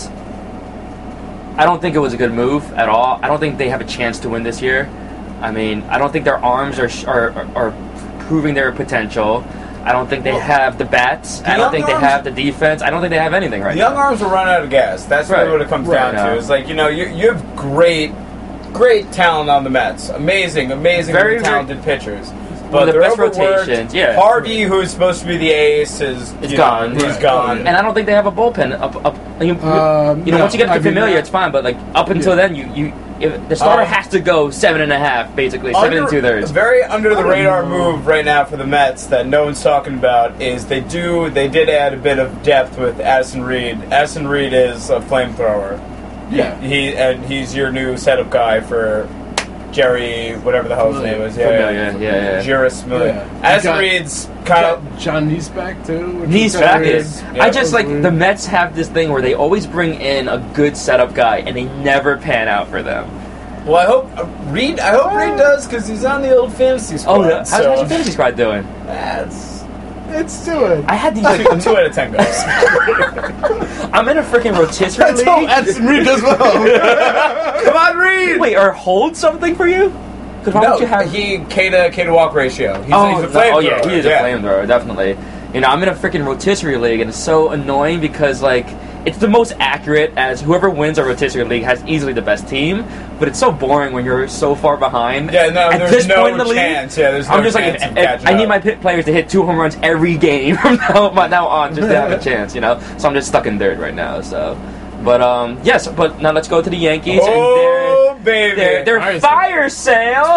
I don't think it was a good move at all. I don't think they have a chance to win this year. I mean, I don't think their arms are proving their potential. I don't think they have the bats. I don't think they have the defense. I don't think they have anything right now. The young arms will run out of gas. That's really what it comes down to. It's like, you know, you have great talent on the Mets. Amazing, very talented pitchers. But the best rotations, yeah. Harvey, who's supposed to be the ace, is gone. He's gone. And I don't think they have a bullpen up. Once you get to Familia, it's fine. But like up until then, the starter has to go 7.5, basically 7 2/3. A very under the radar move right now for the Mets that no one's talking about is they did add a bit of depth with Addison Reed. Addison Reed is a flamethrower. Yeah, he's your new setup guy for Jerry, whatever the hell his name is. Yeah. Juris Familia. Addison Reed's kind of John Niesback too. Niesback is. I just like the Mets have this thing where they always bring in a good setup guy and they never pan out for them. Well, I hope Reed does because he's on the old fantasy squad. Oh, yeah. How's your fantasy squad doing? It's doing. I had these. 2 out of 10 goals. I'm in a freaking rotisserie league. Addison Reed does well. Come on, Reed. Wait, or hold something for you? Because why would you have K to walk ratio? He's a flamethrower. Oh yeah, he is a flamethrower, definitely. You know, I'm in a freaking rotisserie league, and it's so annoying because like it's the most accurate as whoever wins a rotisserie league has easily the best team, but it's so boring when you're so far behind. Yeah, no, At there's this no point in the chance. League, Yeah, there's no I'm just chance like, of catching I need up. my players to hit 2 home runs every game from now on just to have a chance, you know? So I'm just stuck in third right now, so. But, yes, but now let's go to the Yankees. Oh, baby. Their fire sale.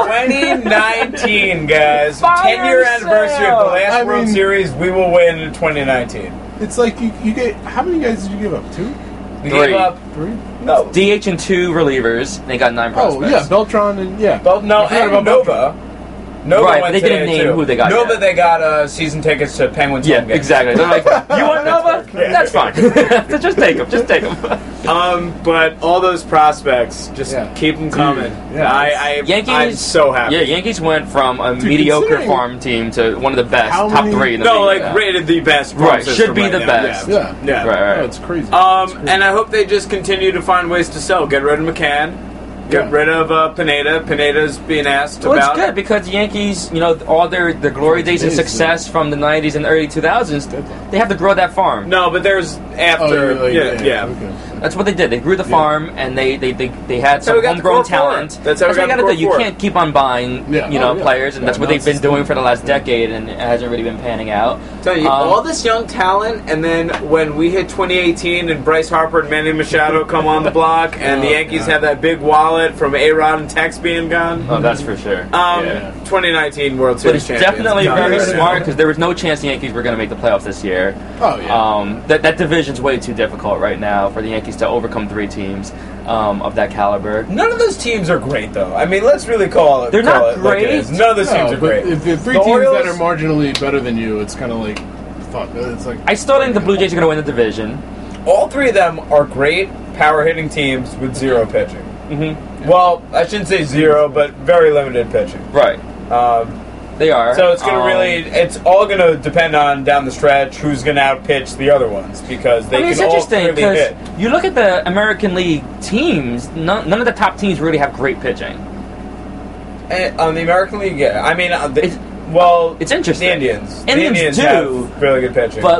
2019, guys. Fire 10-year anniversary of the last I World mean- Series. We will win in 2019. It's like you get. How many guys did you give up? 2? We 3. gave up 3? no. DH and 2 relievers. They got 9 prospects. Oh yeah, Beltran and No, I forgot and about Nova. Nova Right, went but they didn't today, name too. who they got Nova, yet. they got season tickets to Penguins Yeah, home games. exactly. They're like, you want Nova? That's fine. Just take them. But all those prospects, just keep them coming. Yeah. Yankees. I'm so happy. Yeah, Yankees went from a mediocre considering farm team to one of the best, how top many- 3 in the No, league. like rated the best. farm Right, system should be right the now. best. Yeah. Right. Oh, it's crazy. And I hope they just continue to find ways to sell. Get rid of McCann. Get rid of Pineda. Pineda's being asked Well, about. it's good because the Yankees, you know, all their glory days and success from the 90s and early 2000s, they have to grow that farm. No, but there's after. Okay. That's what they did. They grew the farm and they had some we got the homegrown core talent. four. That's how we what you got the got to core do. You four. can't keep on buying, players, and that's what now they've been it's doing for the last decade, and it hasn't really been panning out. Tell you, all this young talent, and then when we hit 2018 and Bryce Harper and Manny Machado come on the block, and the Yankees have that big wallet from A-Rod and Tex being gone. Oh, that's for sure. 2019 World But Series it's champions. definitely Done. very smart because there was no chance the Yankees were going to make the playoffs this year. Oh yeah. That division's way too difficult right now for the Yankees to overcome 3 teams of that caliber. None of those teams are great, though. I mean, let's really call it. They're call not it like it great. is. None of those teams are but great. if the 3 The teams Orioles- that are marginally better than you, it's kind of like, fuck. It's like I still think the Blue Jays are going to win the division. All 3 of them are great power hitting teams with 0 pitching. Mm-hmm. Well, I shouldn't say 0, but very limited pitching. Right. They are. So it's going to it's all going to depend on down the stretch who's going to outpitch the other ones because they it's can all interesting clearly hit. you look at the American League teams. None of the top teams really have great pitching. And on the American League, yeah. I mean, It's interesting. The Indians. Indians the Indians do, have really good pitching. But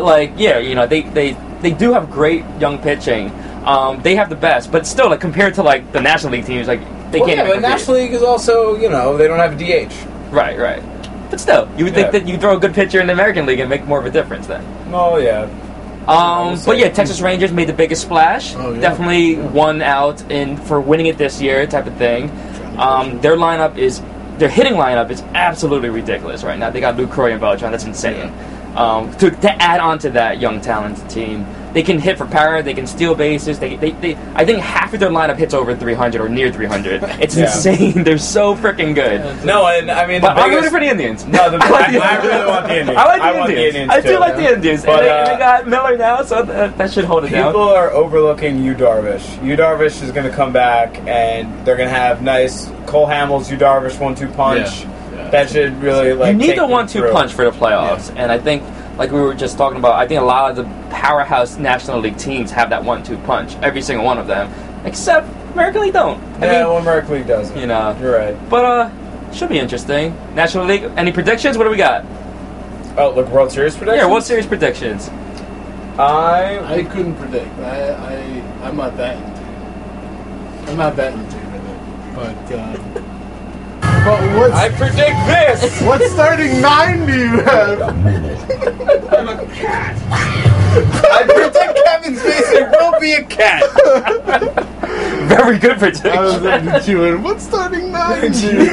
they do have great young pitching. They have the best, but still, like compared to like the National League teams, like they can't. Yeah, but compete. National League is also, they don't have a DH. Right. But still, you would think that you throw a good pitcher in the American League and make more of a difference then. Oh yeah. But yeah, Texas Rangers made the biggest splash. Oh, yeah. Definitely won out for winning it this year, type of thing. Their lineup is their hitting lineup is absolutely ridiculous right now. They got Lucroy and Beltran. That's insane. To add on to that young talented team, they can hit for power. They can steal bases. They I think half of their lineup hits over 300 or near 300. It's insane. They're so freaking good. No, and I mean, But I'm rooting for the Indians. No, I really want the Indians. I like the Indians. I do like the Indians. But, and they got Miller now, so that should hold it down. People are overlooking Yu Darvish. Yu Darvish is going to come back, and they're going to have nice Cole Hamels, Yu Darvish 1-2 punch. Yeah. That should really you need the 1-2 punch for the playoffs, and I think. Like we were just talking about, I think a lot of the powerhouse National League teams have that 1-2 punch. Every single one of them, except American League don't. American League doesn't. You know, you're right. But should be interesting. National League. Any predictions? What do we got? Oh, look, World Series predictions. Yeah, World Series predictions. I couldn't predict. I'm not that. I'm not that into it, but. But I predict this! What starting 9 do you have? I'm a cat. I predict Kevin Spacey will be a cat. Very good prediction. I was looking at what starting 9 do you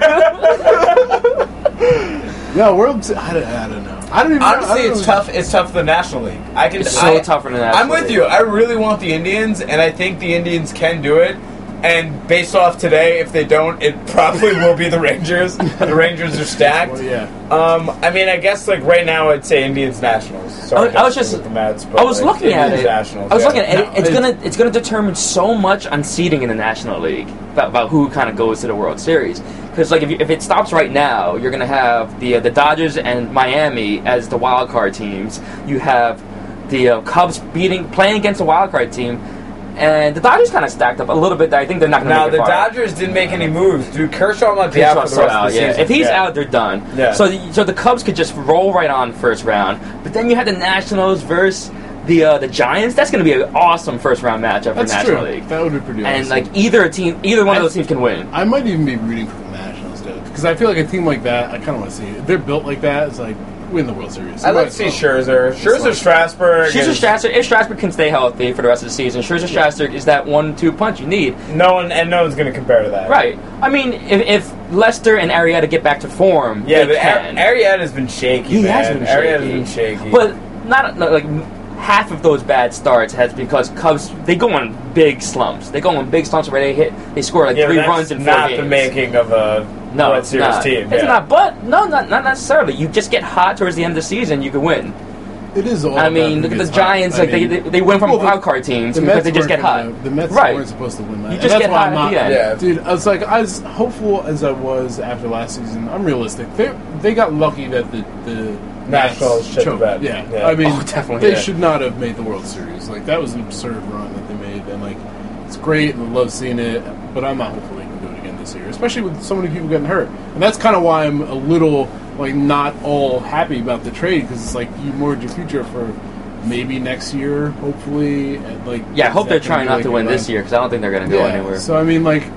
have? No, I don't know. I don't even Honestly, know. it's tough. It's tough for the National League. It's so tough for the National League. I'm with you. I really want the Indians, and I think the Indians can do it. And based off today, if they don't, it probably will be the Rangers. The Rangers are stacked. Well, yeah. I mean, I guess like right now, I'd say Indians Nationals. Sorry, I was just. with the Mets, but, I was looking at it. Nationals, I was looking at it. It's gonna determine so much on seeding in the National League about who kind of goes to the World Series. Because like if it stops right now, you're gonna have the Dodgers and Miami as the wild card teams. You have the Cubs playing against the wild card team. And the Dodgers kind of stacked up a little bit. I think they're not going to make it far. Now, the Dodgers didn't make any moves. Dude, Kershaw might be out for the rest of the season. If he's out, they're done. Yeah. So the Cubs could just roll right on first round. But then you have the Nationals versus the Giants. That's going to be an awesome first-round matchup for the National League. That would be pretty awesome. And like either one of those teams can win. I might even be rooting for the Nationals, dude. Because I feel like a team like that, I kind of want to see it. If they're built like that, it's like... win the World Series. I'd like to see Scherzer. Strasburg. If Strasburg can stay healthy for the rest of the season, Strasburg is that 1-2 punch you need. No one's going to compare to that. Right. I mean, if Lester and Arrieta get back to form, yeah, they can. Arrieta's been shaky. He has been shaky. Arrieta's been shaky. But not like half of those bad starts has because Cubs they go on big slumps. They go on big slumps where they score like 3 runs in 4 not games. The making of a World Series team. It's not. But not necessarily. You just get hot towards the end of the season, you can win. It is all. I mean, look at the Giants. They win from wild card teams because they just get hot. The Mets weren't supposed to win that. You just get hot at the end. Yeah, dude. I was as hopeful as I was after last season. I'm realistic. They got lucky that the Nationals shit the bed. Yeah. I mean, definitely. They should not have made the World Series. Like that was an absurd run that they made, and like it's great and I love seeing it. But I'm not hopeful they can do it again this year, especially with so many people getting hurt. And that's kind of why I'm a little like not all happy about the trade because it's like you moored your future for maybe next year, hopefully. And, like I hope they're trying not to win this year because I don't think they're going to go anywhere. So I mean, like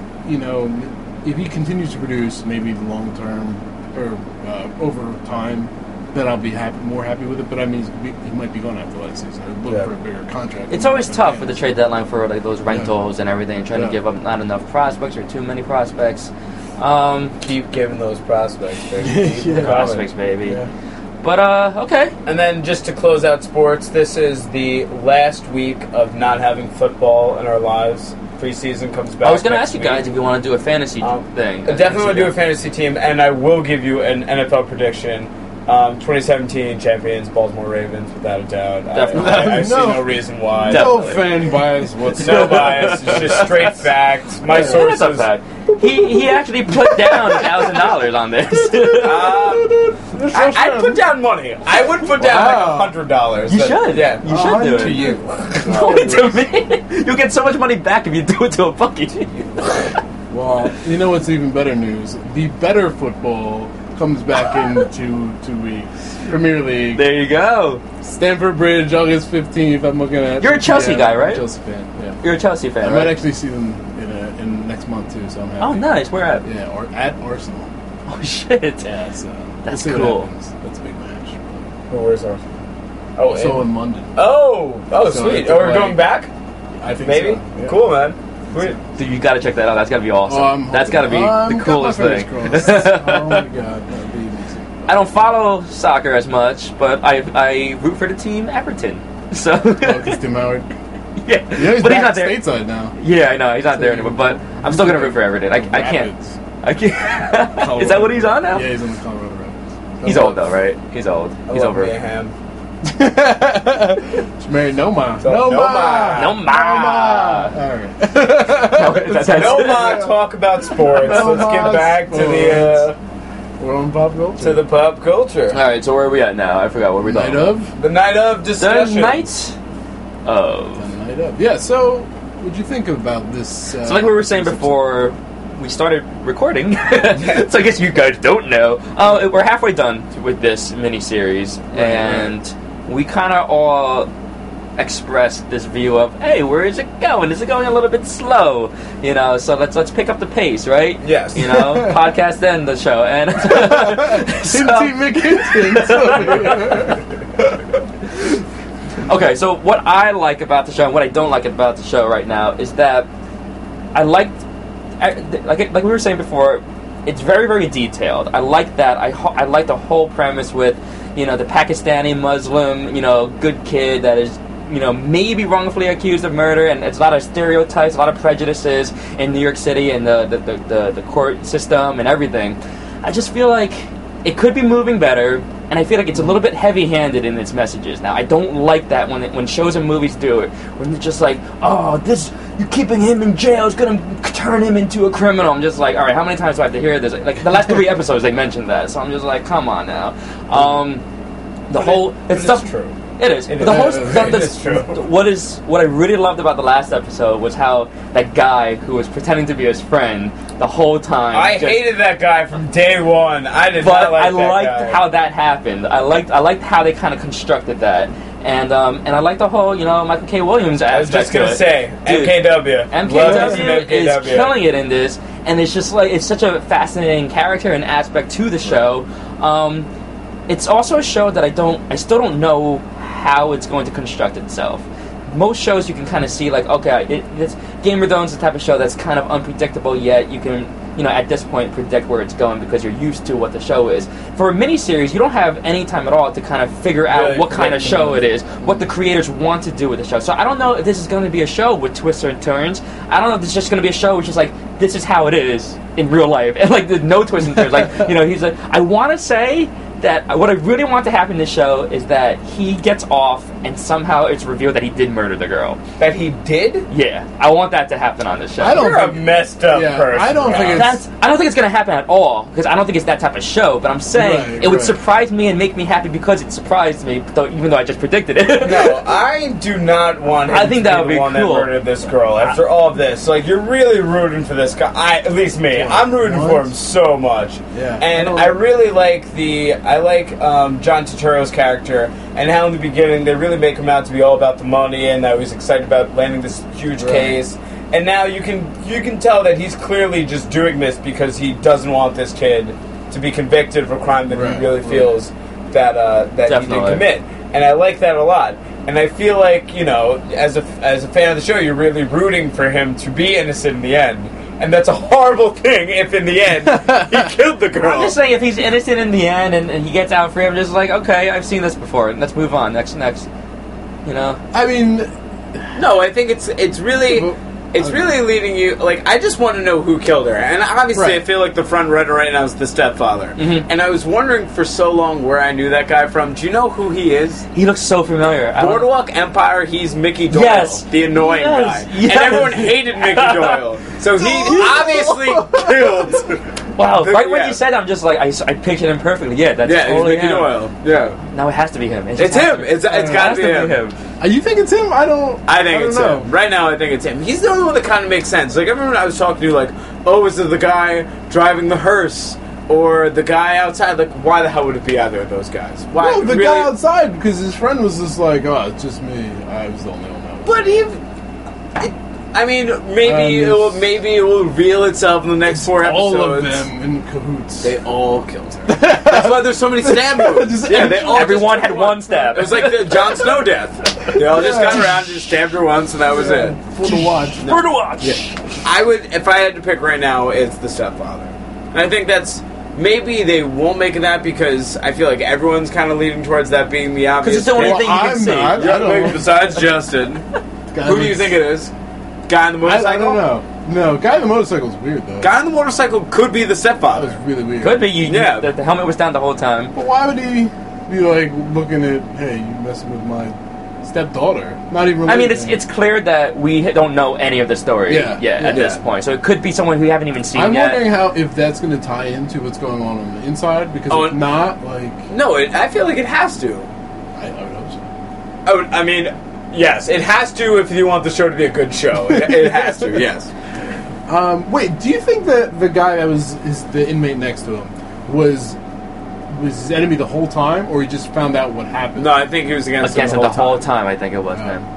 if he continues to produce, maybe long term or over time. Then I'll be more happy with it. But I mean, he might be going after last season. I'm looking for a bigger contract. It's always tough with the trade deadline for like those rentals and everything, trying to give up not enough prospects or too many prospects. Keep giving those prospects, baby. Prospects, baby. Yeah. But okay. And then just to close out sports, this is the last week of not having football in our lives. Preseason comes back. I was going to ask you guys if you want to do a fantasy thing. I definitely want to do a fantasy team, and I will give you an NFL prediction. 2017 champions, Baltimore Ravens, without a doubt. Definitely. I see no reason why. No fan bias whatsoever. No bias. It's just straight fact. My sources. He actually put down $1,000 on this. I'd put down money. I would put down like $100. You should. Yeah, you should do it to you. To me, you'll get so much money back if you do it to a bookie. Well, you know what's even better news? The better football comes back in 2 weeks. Premier League. There you go. Stamford Bridge, August 15th. I'm looking at. You're a Chelsea guy, right? Chelsea fan. Yeah. You're a Chelsea fan. I right? might actually see them in next month too. So I'm happy. Oh, nice. Where at? Yeah, or at Arsenal. Oh shit. Yeah, so that's we'll cool. That's a big match. Where's Arsenal? Oh, in London. Oh, So sweet. Oh, we're going back. I think maybe. So. Yeah. Cool, man. Sweet. Dude, you gotta check that out. That's gotta be awesome. That's gotta be the coolest thing. Oh my god, that'd be amazing. I don't follow soccer as much, but I root for the team Everton. So Because Tim Howard. yeah, Yeah, but he's not there. stateside now. Yeah, I know he's not there anymore. But I'm still gonna root for Everton. I can't. Rapids. I can't. Is that what he's on now? Yeah, he's on the Colorado Rapids. He's old though, right? He's old. He's over it. Mayhem. She's married Noma. Noma. Noma. Alright. No ma talk about sports. Let's get back to the We're on pop culture. pop culture. All right, so where are we at now? I forgot what we're Night talking about. of? The night of The discussion. night of. The night of. Yeah, so what'd you think about this? So like we were saying before we started recording, so I guess you guys don't know. We're halfway done with this miniseries, and we kind of all expressed this view of, hey, where is it going? Is it going a little bit slow? You know, so let's pick up the pace, right? Yes. You know, podcast then the show, and okay. So what I like about the show and what I don't like about the show right now is that I liked, like we were saying before, it's very, very detailed. I like that. I like the whole premise with, you know, the Pakistani Muslim, you know, good kid that is, you know, maybe wrongfully accused of murder, and it's a lot of stereotypes, a lot of prejudices in New York City and the court system and everything. I just feel like it could be moving better, and I feel like it's a little bit heavy-handed in its messages. Now, I don't like that when shows and movies do it, when they're just like, oh, you keeping him in jail is gonna turn him into a criminal. I'm just like, all right, how many times do I have to hear this? Like the last 3 episodes, they mentioned that, so I'm just like, come on now. It's true. It is. It But the is true. What I really loved about the last episode was how that guy who was pretending to be his friend the whole time. I hated that guy from day one. I did But not like I that liked guy. how that happened. I liked how they kind of constructed that, and I liked the whole, you know, Michael K. Williams aspect. I was just gonna to it. say, Dude, MKW. Love me some MKW is MKW. killing it in this, and it's just like it's such a fascinating character and aspect to the show. It's also a show that I still don't know how it's going to construct itself. Most shows you can kind of see like, okay, Game of Thrones is the type of show that's kind of unpredictable, yet you can, you know, at this point predict where it's going because you're used to what the show is. For a miniseries, you don't have any time at all to kind of figure out Really? what kind of show it is, what the creators want to do with the show. So I don't know if this is going to be a show with twists and turns. I don't know if this is just going to be a show which is like, this is how it is in real life, and like there's no twists and turns. Like, you know, he's like, I want to say that what I really want to happen in this show is that he gets off and somehow it's revealed that he did murder the girl. That he did? Yeah, I want that to happen on this show. You're a messed up person. I don't think it's... I don't think it's going to happen at all because I don't think it's that type of show. But I'm saying it would surprise me and make me happy because it surprised me, even though I just predicted it. No, I do not want him I think to that be would be the one cool. that murdered this girl. After all of this, like, you're really rooting for this guy. At least me. I'm rooting for him so much. Yeah. And I really like John Turturro's character, and how in the beginning they really make him out to be all about the money, and I was excited about landing this huge case. And now you can tell that he's clearly just doing this because he doesn't want this kid to be convicted of a crime that he really feels that he did commit. And I like that a lot. And I feel like, you know, as a fan of the show, you're really rooting for him to be innocent in the end. And that's a horrible thing if in the end he killed the girl. I'm just saying if he's innocent in the end and he gets out free, I'm just like, okay, I've seen this before. Let's move on. Next. You know? I mean... No, I think it's really... It's really leading you... Like, I just want to know who killed her. And obviously, I feel like the front runner right now is the stepfather. Mm-hmm. And I was wondering for so long where I knew that guy from. Do you know who he is? He looks so familiar. Boardwalk Empire, he's Mickey Doyle. Yes. The annoying guy. Yes. And everyone hated Mickey Doyle. So he obviously killed... Wow, right when you said that, I'm just like, I pictured him perfectly. Yeah, that's totally Mickey him. Doyle. Yeah. Now it has to be him. It's him. It's got to be him. You think it's him? I think it's him. Right now, I think it's him. He's the only one that kind of makes sense. Like, I remember when I was talking to you, like, oh, is it the guy driving the hearse? Or the guy outside? Like, why the hell would it be either of those guys? Why? No, the guy outside, because his friend was just like, oh, it's just me. I was the only one that was... I mean, maybe it will reveal itself in the next 4 episodes. All of them in cahoots. They all killed her. That's why there's so many stab wounds. Everyone had one stab. It was like the Jon Snow death. They all just got around, just stabbed her once, and that was it. For the watch. For the watch. Yeah. I would, if I had to pick right now, it's the stepfather. And I think that's, maybe they won't make it that because I feel like everyone's kind of leaning towards that being the obvious. Because it's the only thing you can I'm see. not. I don't know. Besides Justin. Who do you think it is? Guy on the motorcycle? I don't know. No, guy on the motorcycle is weird though. Guy on the motorcycle could be the That stepfather. was really weird. Could be. Yeah. The helmet was down the whole time. But why would he be like looking at, hey, you messing with my stepdaughter? Not even. I mean, related. it's clear that we don't know any of the story Yeah, at this point. So it could be someone we haven't even seen I'm yet. wondering if that's going to tie into what's going on the inside. Because if and- not, like, No, I feel like it has to. I would hope so. I mean, yes, it has to if you want the show to be a good show. It has to, yes. Wait, do you think that the guy that was the inmate next to him was his enemy the whole time, or he just found out what happened? No, I think he was against him the whole time. I think it was, man.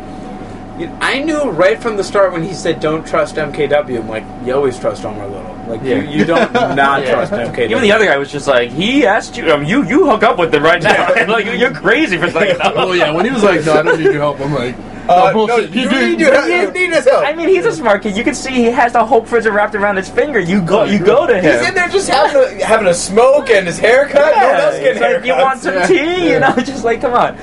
I knew right from the start when he said, "Don't trust MKW." I'm like, you always trust Omar Little. Like, Yeah. you don't not Yeah. trust MKW. Even the other guy was just like, he asked you, you hook up with him right now. Like, you're crazy for saying that. Well, yeah, when he was like, no, I don't need your help, I'm like, no, bullshit. you do. need his help. I mean, he's a smart kid. You can see he has the Hope Frizzer wrapped around his finger. You go to him. He's in there just having a smoke and his haircut. No one else Yeah, getting it's like, you want some tea? You know, just like, come on.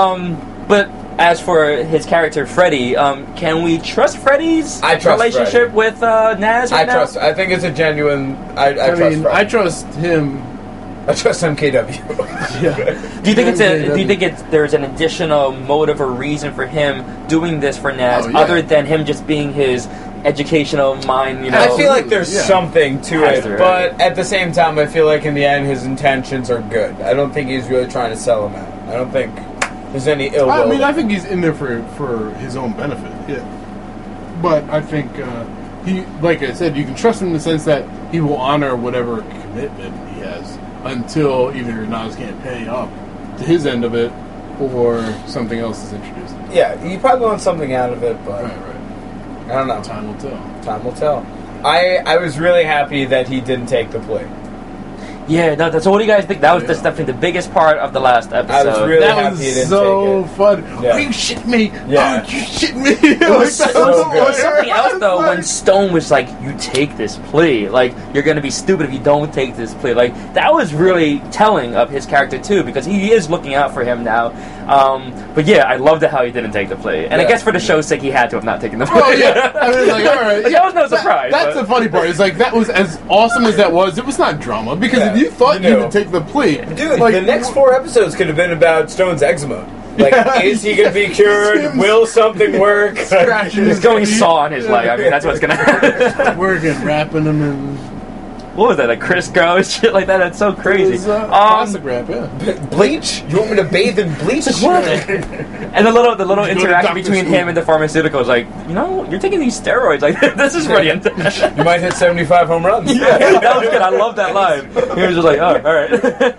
But as for his character, Freddy, can we trust Freddy's relationship with Naz right now? I think it's a genuine. I trust Freddy. I trust him. I trust MKW. Yeah. Do you think there's an additional motive or reason for him doing this for Naz, other than him just being his educational mind? You know, I feel like there's something to Has it, to, right? but at the same time, I feel like in the end, his intentions are good. I don't think he's really trying to sell him out. I don't think there's any ill will. I mean, I think he's in there for his own benefit. Yeah. But I think he, like I said, you can trust him in the sense that he will honor whatever commitment he has until either Nas can't pay up to his end of it, or something else is introduced. Yeah, he probably wants something out of it, but Right. I don't know. Time will tell. Time will tell. I was really happy that he didn't take the plea. Yeah, no, so what do you guys think? That was definitely the biggest part of the last episode. I was really That happy he was didn't so take it. fun. Yeah. Are you shitting me? Yeah. Oh, you shitting me? It was so good. It was something else though when Stone was like, "You take this plea. Like you're gonna be stupid if you don't take this plea." Like that was really telling of his character too, because he is looking out for him now. But yeah, I loved it how he didn't take the plea, and I guess for the show's sake, he had to have not taken the plea. Oh yeah, I mean, like, all right. Like, that was no surprise. That's but- the funny part. It's like that was as awesome as that was. It was not drama because if you thought You you knew. would take the plea, Dude, like, the next 4 episodes could have been about Stone's eczema. Like, Yeah, is he going to be cured? him Will something work? scratching He's his going feet. saw on his leg. I mean, that's what's gonna happen. working, wrapping them in. What was that? Like Crisco and shit like that. That's so crazy. It was, plastic wrap, yeah. Bleach? You want me to bathe in bleach? What? And the little go to interaction doctor between school. him and the pharmaceutical is like, you know, you're taking these steroids. Like this is pretty intense. You might hit 75 home runs. Yeah, that was good. I love that line. He was just like, oh, all right.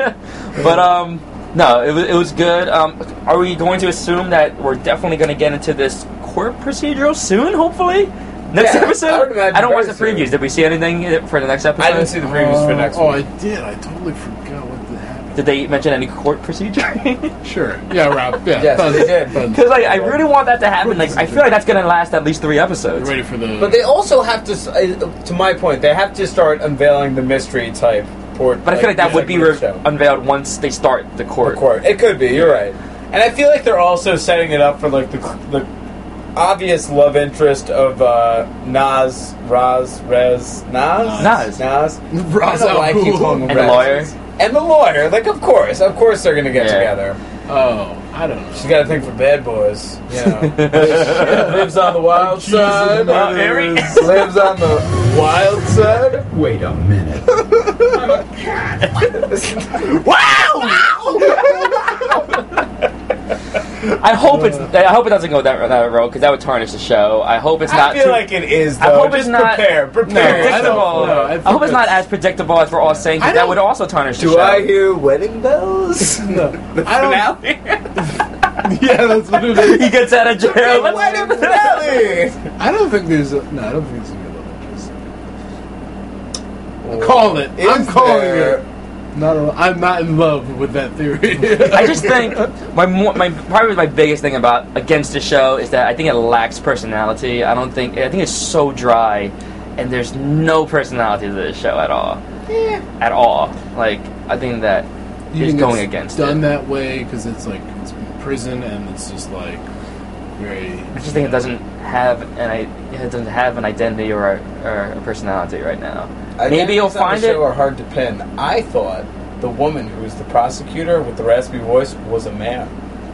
But no, it was good. Are we going to assume that we're definitely going to get into this court procedural soon? Hopefully, next Yeah, episode. I would imagine I don't watch the very soon. previews. Did we see anything for the next episode? I didn't see the previews for next Oh, week. I did. I totally forgot what happened. Did they mention any court procedure? Sure. Yeah, Rob. Yeah. Yes, done. they did. Done. Because like, I really want that to happen. Like, I feel like that's going to last at least 3 episodes. You ready for the? But they also have to my point, they have to start unveiling the mystery type court. But I feel like that would be show. unveiled once they start the court. It could be, you're right. And I feel like they're also setting it up for like the obvious love interest of Nas. Nas. I don't know why I keep calling him And the Raz. lawyer. And the lawyer, like of course they're gonna get Yeah. together. Oh, I don't know. She's got a thing for bad boys, you know. Lives on the wild Jesus, side. Harry. Lives on the wild side. Wait a minute. I hope it doesn't go that road because that would tarnish the show. I hope it's not. I feel too, like it is, I though. hope Just it's not prepare. predictable. No, I hope it's not as predictable as we're all saying. 'Cause I that don't- would also tarnish the Do show. I hear wedding bells? No. The I don't- finale? Yeah, that's what it is. He gets out of jail. Wedding finale! I don't think there's a. No, I don't think there's a good love interest. Call it. I'm Is calling there- it. I'm not in love with that theory. I just think probably my biggest thing against the show is that I think it lacks personality. I think it's so dry and there's no personality to this show at all. At all. Like, I think that You is think going it's against done it. that way because it's like it's prison and it's just like very. I just think it doesn't have an identity or a personality right now. Maybe you'll find the it. show are hard to pin. I thought the woman who was the prosecutor with the raspy voice was a man.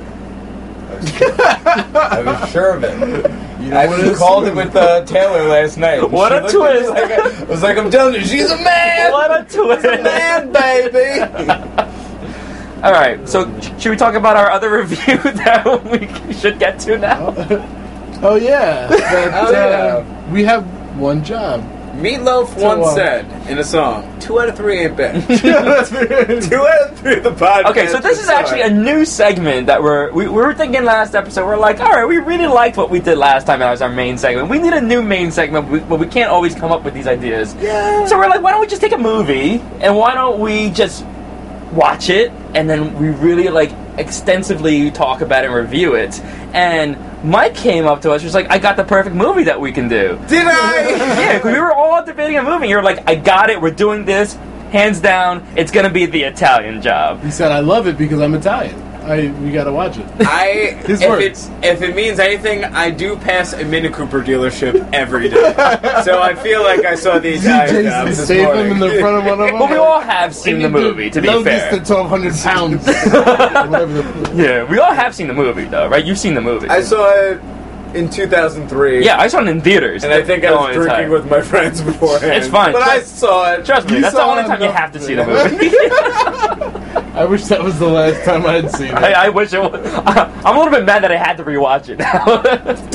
I was sure of it. You know I what even called it with Taylor last night. What She a looked at me twist. I was like, I'm telling you, she's a man. What a twist! She's a man, baby. All right, so should we talk about our other review that we should get to now? Oh yeah, but, Oh, yeah. we have one job. Meatloaf So, once said in a song, 2 out of 3 ain't bad. 2 out of 3 of the podcast. Okay, so this is actually a new segment that we were thinking last episode. We're like, all right, we really liked what we did last time as our main segment. We need a new main segment, but we can't always come up with these ideas. Yeah. So we're like, why don't we just take a movie and why don't we just watch it and then we really like extensively talk about it and review it. And Mike came up to us, was like, I got the perfect movie that we can do. Did I? Yeah, because we were all debating a movie. You were like, I got it, we're doing this, hands down, it's gonna be The Italian Job. He said, "I love it because I'm Italian. We gotta watch it." His words. If it means anything, I do pass a Mini Cooper dealership every day. So I feel like I saw the Italian Job Jason this Statham morning. in the front of one of them. But we all have seen the movie, to be Those fair. just the 1,200 pounds. Whatever the, Yeah, we all have seen the movie, though, right? You've seen the movie. I saw it in 2003. Yeah, I saw it in theaters. And I think I the was only drinking time. with my friends beforehand. It's fine. But I saw it. Trust me, You that's the saw only it time you enough. have to see the movie. I wish that was the last time I'd seen it. I wish it was. I'm a little bit mad that I had to rewatch it now.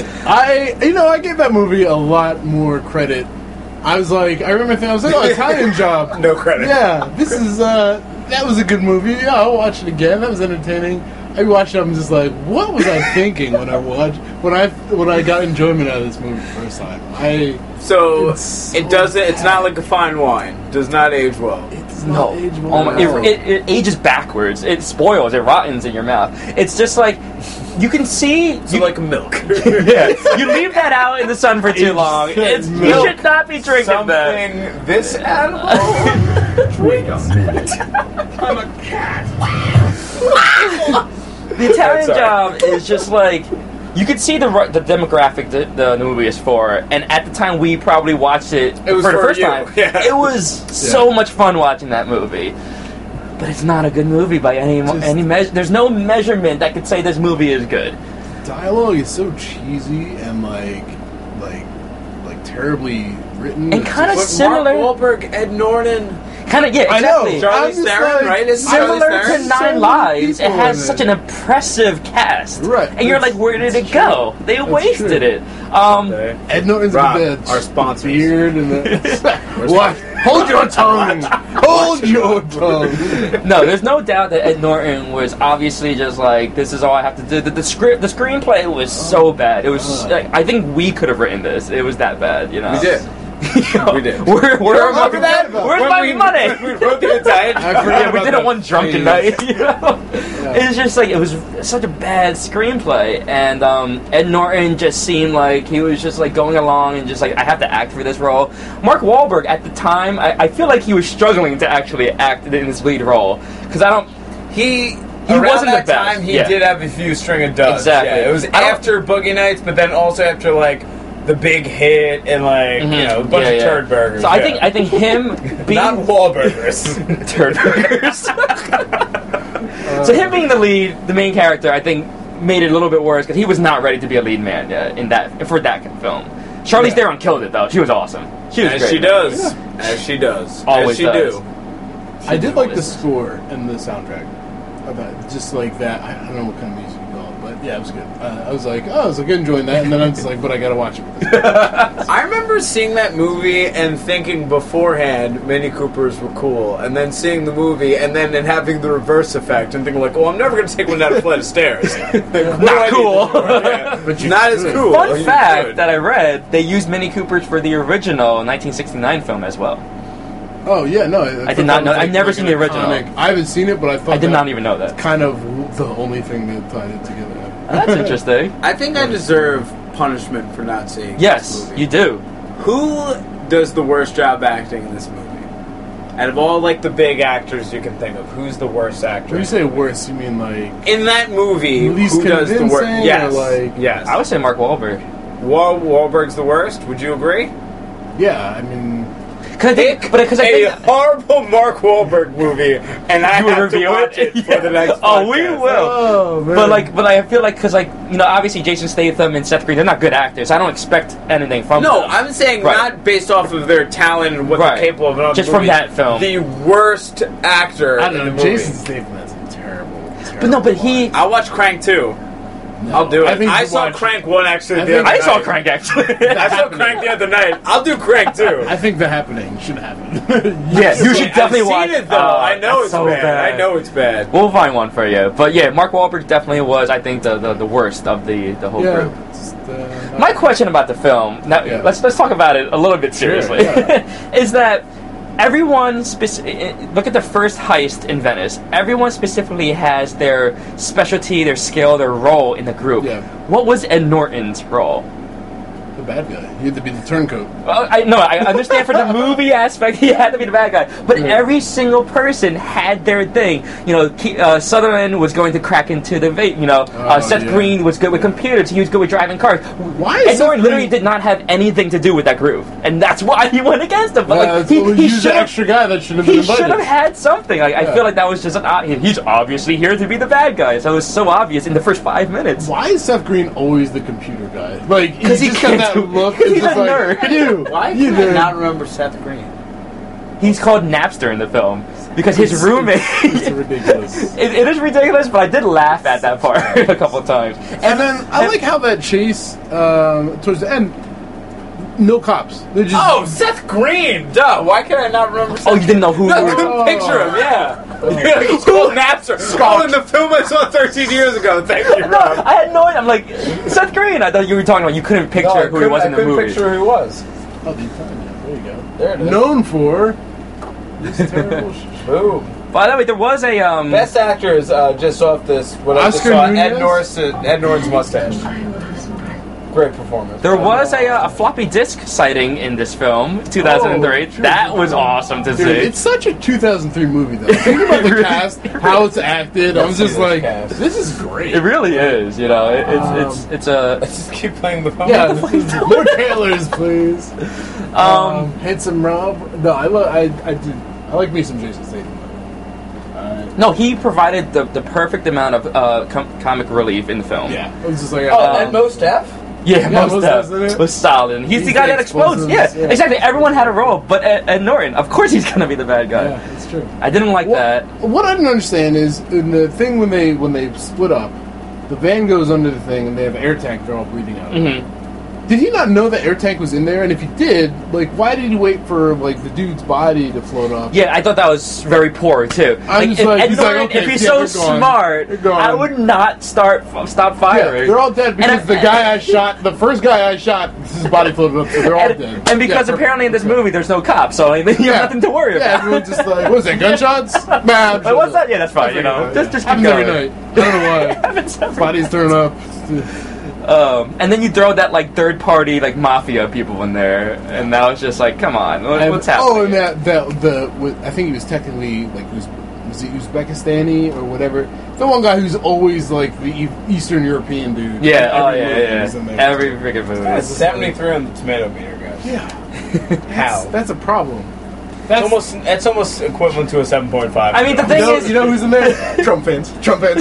I gave that movie a lot more credit. I was like, I remember thinking, I was like, oh, Italian Job. No credit. Yeah, this is, that was a good movie. Yeah, I'll watch it again. That was entertaining. I watched it, I'm just like, what was I thinking when I got enjoyment out of this movie the first time? So It's so it doesn't. It's bad. not like a fine wine. Does not age well. It's No, not age oh well. my, it ages backwards. It spoils. It rottens in your mouth. It's just like you can see. So like milk. Yeah, you leave that out in the sun for too Aged long. You milk. should not be drinking that. Something this animal. Wait a minute. I'm a cat. The Italian Sorry. Job is just like you could see the demographic the movie is for, and at the time we probably watched it, It was for the for first you. time. Yeah. It was so much fun watching that movie, but it's not a good movie by any measure. There's no measurement that could say this movie is good. Dialogue is so cheesy and like terribly written. And kinda But similar- Mark Wahlberg, Ed Norton, Kind of, yeah, I know. exactly. Charlie I'm just Theron, like- right? It's Charlie Similar Theron. to so Nine many Lives, it people has in such it. an impressive cast, Right. And you're like, where did it go? They That's wasted true. it. Okay. Ed Norton's Rob, got the our sponsors. beard and the what? Hold your tongue! Hold your tongue! No, there's no doubt that Ed Norton was obviously just like, this is all I have to do. The screenplay was so bad. It was. Like, I think we could have written this. It was that bad, you know. We did. We did. Where's Remember that? Where's When my we- money? We wrote the Italian. I forgot Yeah, we about did it that one drunken phase. night. You know? It's just like it was such a bad screenplay, and Ed Norton just seemed like he was just like going along and just like I have to act for this role. Mark Wahlberg at the time, I feel like he was struggling to actually act in his lead role because He wasn't wasn't the that best. time. He Yeah. did have a few string of duds. Exactly. Yeah, it was I don't- after Boogie Nights, but then also after like the big hit and like you know a bunch of turd burgers. So yeah. I think him being not Wahlburgers. turd burgers. So him being the lead, the main character, I think made it a little bit worse because he was not ready to be a lead man yet for that film. Charlize Theron killed it though. She was awesome. She was As great. she does. As she does. Always As she does. do. I did like the Always. score and the soundtrack. About just like that. I don't know what kind of music you call it, but yeah, it was good. I was like, enjoying that, and then I'm just like, but I gotta watch it. I remember seeing that movie and thinking beforehand Mini Coopers were cool, and then seeing the movie and then having the reverse effect and thinking like, well, I'm never going to take one down a flight of stairs. Not cool. But you Not as should. cool. Fun You fact should. that I read, they used Mini Coopers for the original 1969 film as well. Oh yeah, no, I did not know. I've never seen the original. I haven't seen it, but I thought I did that not even know that. kind of the only thing that tied it together. That's interesting. I think I deserve punishment for not seeing Yes, this movie. you do. Who does the worst job acting in this movie? Out of all like the big actors you can think of, who's the worst actor? When you say worst, you mean like in that movie? least Who does the worst? convincing, Yes, or, like- yes. I would say Mark Wahlberg. Wahlberg's the worst. Would you agree? yeah, I mean, Because I think horrible Mark Wahlberg movie, and I You would have to review watch it for the next. Oh, we podcast. will. oh man. But I feel like because obviously Jason Statham and Seth Green, they're not good actors. I don't expect anything from No, them. I'm saying Right. not based off of their talent and what Right. they're capable of. In other Just from movies. that film. The worst actor I in don't the know. movie. Jason Statham has a terrible. But no, but he. I'll watch Crank 2. No, I'll do it. think I you saw watch- Crank 1 actually I the think- other I saw night. Crank actually. I saw Crank the other night. I'll do Crank 2. I think The Happening should happen. Yeah, you should definitely I've watch seen it though. Oh, I know that's it's so bad. I know it's bad. We'll find one for you. But yeah, Mark Wahlberg definitely was, I think, the worst of the whole yeah. group. Just, My question about the film, now Yeah. let's talk about it a little bit seriously, yeah. is that everyone, look at the first heist in Venice, everyone specifically has their specialty, their skill, their role in the group. Yeah. What was Ed Norton's role? the bad guy. He had to be the turncoat. Well, I understand for the movie aspect, he had to be the bad guy. But every single person had their thing. Sutherland was going to crack into the vape. Seth yeah. Green was good with computers. He was good with driving cars. Why is Ed Norton Seth literally Green- did not have anything to do with that group, and that's why he went against him. But Yeah, he he's should the have. extra guy that should have been He invited. should have had something. I Yeah. feel like that was just he's obviously here to be the bad guy. So it was so obvious in the first 5 minutes. Why is Seth Green always the computer guy? Like, 'Cause he just got can't that do- look. 'cause It's he's just a like, nerd. You, Why you can I nerd. not remember Seth Green? He's called Napster in the film because his roommate. It's ridiculous. It is ridiculous, but I did laugh at that part a couple of times. And then I like how that chase towards the end, no cops. They just Oh, Seth Green! Duh! Why can I not remember Seth Oh, you didn't know who? No, I you were- couldn't picture him, yeah. He's called Napster. Oh, in the film I saw 13 years ago. Thank you, No, Rob. I had no idea. I'm like, Seth Green. I thought you were talking about you couldn't picture who he was in the movie. picture who he was. Oh, the Italian. There you go. There it is. Known for this terrible. Boom. By the way, there was a Best actor is just off this. What I just Oscar saw. Nunez? Ed Norton's mustache. Great performance. there was a floppy disk sighting in this film, 2003. Oh, true. That was awesome to Dude, see. it's such a 2003 movie though. Think about the cast, how it's acted. I'm Let's see just this like, cast. this is great. It really is. It's a. Let's just keep playing the phone. Yeah, more trailers, please. Handsome Rob. No, I like me some Jason Statham. No, he provided the perfect amount of comic relief in the film. Yeah, I was just like, Oh, and Mos Def? Yeah, Yeah, most Mos Def Def's in it. was solid. He's the He's guy the that explodes. explosives, Yeah, yeah. exactly. Everyone had a role, but Ed Norton, of course, he's gonna be the bad guy. yeah, it's true. I didn't like that. What I didn't understand is in the thing when they split up, the van goes under the thing and they have an air tank. They're all bleeding out. Mhm. Did he not know the air tank was in there? And if he did, like, why did he wait for like the dude's body to float up? Yeah, I thought that was very poor too. I'm just if like- Ed he's like, Norton, okay, if he's yeah, so they're gone. smart, They're gone. I would not stop Yeah, firing. they're all dead because And the guy I shot, the first guy I shot, his body floated up, so they're all dead. and because Yeah, apparently in this perfect. movie there's no cops, so you have Yeah. nothing to worry Yeah, about. everyone's just like, what is that, gunshots? Nah, Like, what's that? Yeah, that's fine. Just keep happens every going. night. I don't know why. Bodies turn up. And then you throw that like third party like mafia people in there, and that was just like, come on, what's happening? Oh, and I think he was technically like was he Uzbekistani or whatever. The one guy who's always like the Eastern European dude. Yeah, oh Every movie he's in yeah. there. Every freaking movie. That's 73 on the tomato meter, guys. Yeah, How? that's a problem. It's almost equivalent to a 7.5. I mean, the thing is, You know who's in there? Trump fans. Trump fans.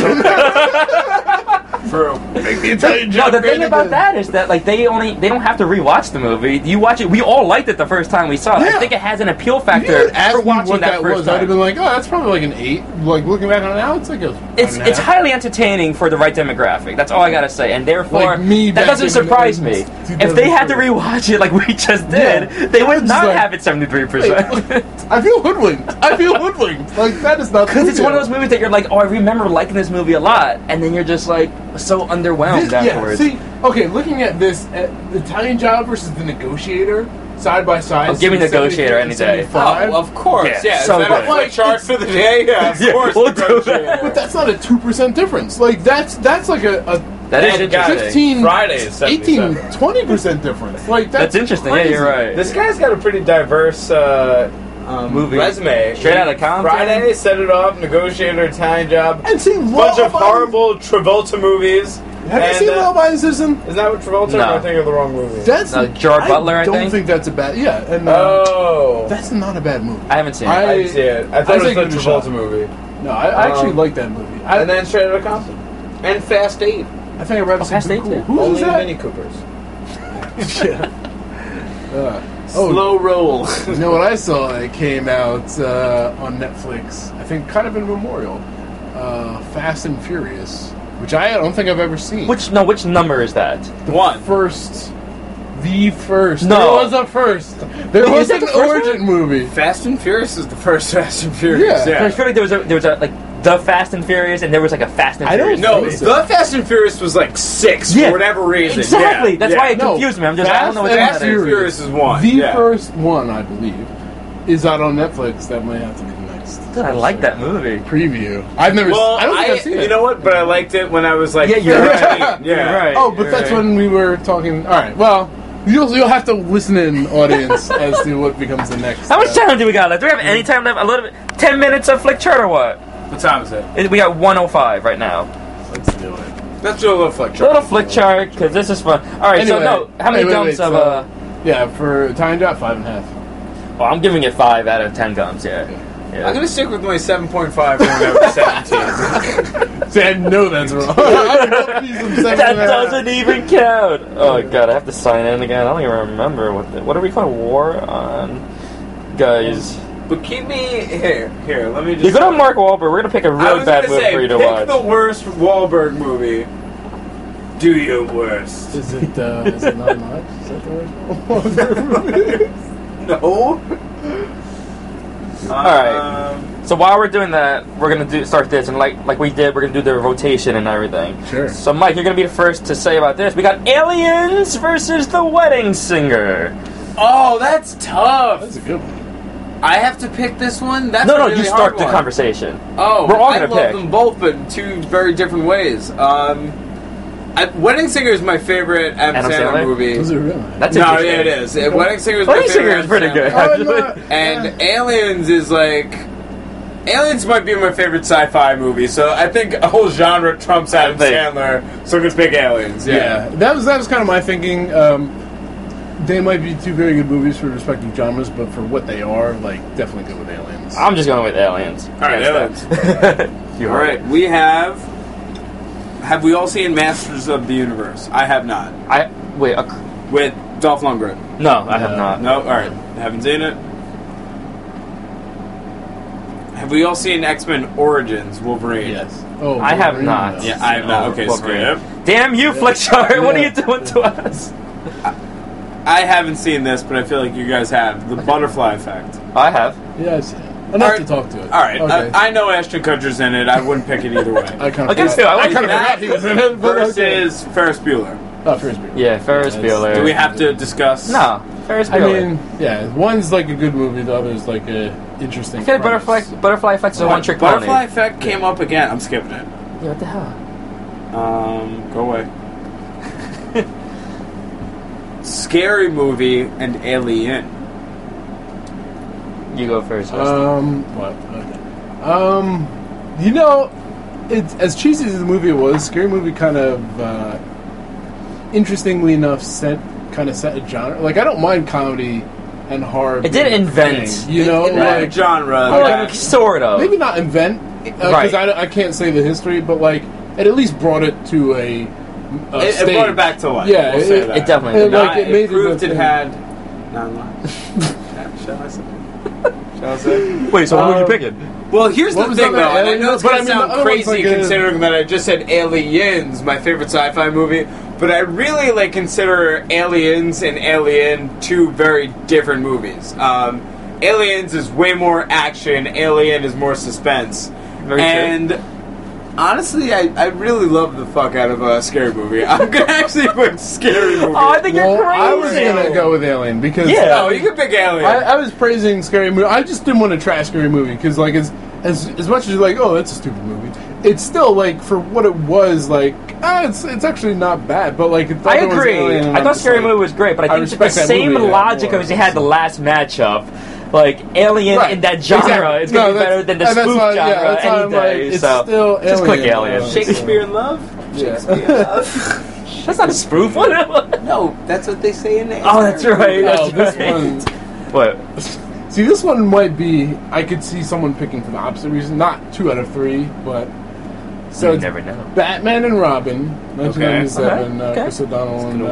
True. Make the Italian no, job the great thing about again. that is that like they don't have to rewatch the movie. You watch it. We all liked it the first time we saw it. Yeah. I think it has an appeal You factor asked for me watching what that first was. I'd have time. been like, oh, that's probably like an 8. Like looking back on it now, it's like a. It's highly entertaining for the right demographic. That's all I gotta say. And therefore, Like me that back doesn't in surprise the me. 2003. If they had to rewatch it like we just did, Yeah. they would It's not like- have it 73%. I feel hoodwinked. Like that is not. Because it's one of those movies that you're like, oh, I remember liking this movie a lot, and then you're just like so underwhelmed afterwards. See, okay, looking at this, the Italian Job versus The Negotiator, side by side. Oh, give me since Negotiator any 73 day. and 75. Oh, of course. Yeah, Yeah. Is so that good. a like chart for the day? Yeah, of Yeah, course. we'll do Negotiator. that. But that's not a 2% difference. Like that's like a That is And interesting. 15, Friday is 18, 77. 20% difference. Like That's interesting. crazy. Yeah, you're right. This guy's got a pretty diverse Movie. resume. Straight Outta Compton. Friday, Set It Off, Negotiator, Italian Job. And see, Bunch of horrible Travolta movies. Have you seen Law-Abiding Citizen? Isn't that what Travolta? No. Or am I thinking of the wrong movie? That's Gerard Butler, I don't think? that's a bad. Yeah, and Oh. that's not a bad movie. I haven't seen it. I didn't see it. I thought I it think was the it was Travolta movie. No, I actually like that movie. And then Straight Outta Compton. And Fast 8. I think I'd rather see Fast Too Eight Cool. too. Who Only is that? Mini Coopers. Oh, roll. you know what I saw that came out on Netflix? I think kind of in memorial. Fast and Furious, which I don't think I've ever seen. Which number is that? One. The first. No. There was a first. There Wait, was is that an the first origin movie. Fast and Furious is the first Fast and Furious. Yeah. I feel like there was a like the Fast and Furious, and there was like a Fast and I don't Furious. know. No, So- the Fast and Furious was like 6 Yeah. for whatever reason. Exactly. Yeah. That's Yeah. why it No, confused me. I'm just I don't know what Fast Fast that and is. Furious is 1. The yeah. first one, I believe, is out on Netflix. That might have to be the next. Dude, I like that movie. Preview. I've never. Well, I don't think I've seen it. you know what? But I liked it when I was like, Yeah, you're 13. right. Yeah. You're right. Oh, but that's when we were talking. All right. Well, you'll have to listen in, audience, as to what becomes the next. How much time do we got left? Do we have any time left? A little bit. 10 minutes of flick chart or what? What time is it? We got 1:05 right now. Let's do it. Let's do a little flick A chart. little flick chart because this is fun. All right. So Anyway, no, how many wait, gums of so, Yeah, for Italian Job, 5.5. Well, I'm giving it 5 out of 10 gums. Yeah. I'm gonna stick with my 7.5 when I was 17. See, I know that's wrong. I love me some 7.5. That doesn't even count. Oh god, I have to sign in again. I don't even remember what are we calling war on, guys. But keep me here. Let me just. You go to Mark Wahlberg. We're gonna pick a I really was bad gonna movie say, for you to pick watch. the worst Wahlberg movie. Do your worst. Is it not much? Is that the right one? No. Alright. So while we're doing that, we're gonna start this, and like we did, we're gonna do the rotation and everything. Sure. So Mike, you're gonna be the first to say about this. We got Aliens versus The Wedding Singer. Oh, that's tough. That's a good one. I have to pick this one. That's No, a really you hard start the one. conversation. Oh, We're all I gonna love pick. them both, but in two very different ways. Wedding Singer is my favorite Adam Adam Sandler Sandler? movie. Is it really? That's No, interesting. yeah, it is. Wedding Singer is my Wedding favorite. Singer is pretty Adam good. Sandler. Actually. And Aliens is like. Aliens might be my favorite sci-fi movie, so I think a whole genre trumps Adam Sandler. So I'm gonna pick Aliens. Yeah, that was kind of my thinking. They might be two very good movies for respective genres, but for what they are, like, definitely good with Aliens. I'm just going with Aliens. All right, Aliens. You All right, we have. Have we all seen Masters of the Universe? I have not. Wait. With Dolph Lundgren. No, I have not. No. All right, haven't seen it. Have we all seen X-Men Origins Wolverine? Yes. Oh, I have Wolverine, not. no. Yeah, I have not. Okay, Wolverine. skip. Damn you, Flickchart! What are Yeah. you doing to us? I haven't seen this, but I feel like you guys have. The Butterfly Effect. I have. Yeah, I've seen it. Enough All right. to talk to it. All right, Okay. I know Ashton Kutcher's in it. I wouldn't pick it either way. I kind I of can still. I like kind of that. forgot he was in it. But okay. Versus Ferris Bueller. Oh, Frisbee. Yeah, Ferris That's- Bueller. Do we have to discuss? No, Ferris I Bueller. mean, yeah, one's like a good movie, the other's like a interesting. I feel like premise. Butterfly Effect is a one-trick pony. Butterfly Effect came up again. I'm skipping it. Yeah, what the hell? Go away. Scary Movie and Alien. You go first. Rusty. What? Okay. You know, it's as cheesy as the movie was. Scary Movie kind of, interestingly enough, set a genre. Like, I don't mind comedy and horror. It did being a invent. thing, you know, in that like genre. Oh, yeah. Like, sort of. maybe not invent because Right. I can't say the history, but like it at least brought it to a It stage. brought it back to life. Yeah, we'll say it- that. it definitely did. Nah, Like, it it, made it proved a it thing. had nine lives. Shall I say? Shall I say? Wait, so who are you picking? Well, here's What the was thing, the though. other And I Alien? know it's But going I to mean, sound the other one's crazy like a- considering that I just said Aliens, my favorite sci-fi movie. But I really like consider Aliens and Alien two very different movies. Aliens is way more action. Alien is more suspense. Very true. And honestly, I really love the fuck out of a Scary Movie. I'm gonna actually put Scary Movie. Oh, I think Well, you're crazy. I was gonna go with Alien because Yeah. Oh, you can pick Alien. I was praising Scary Movie. I just didn't want to trash Scary Movie because, like, as much as you're like, oh, that's a stupid movie, it's still like for what it was like. It's actually not bad, but like I agree. I thought Scary Movie was great, but I think the same logic as they had the last matchup. Like Alien in that genre is going to be better than the spoof genre any day. It's so still just click Alien. Shakespeare in Love? Shakespeare in Love. That's not a spoof. No, that's what they say in there. Oh, that's right. That's this right. one. What? See, this one might be. I could see someone picking for the opposite reason. Not 2 out of 3, but so You never know. Batman and Robin, 1997. Okay. Chris O'Donnell and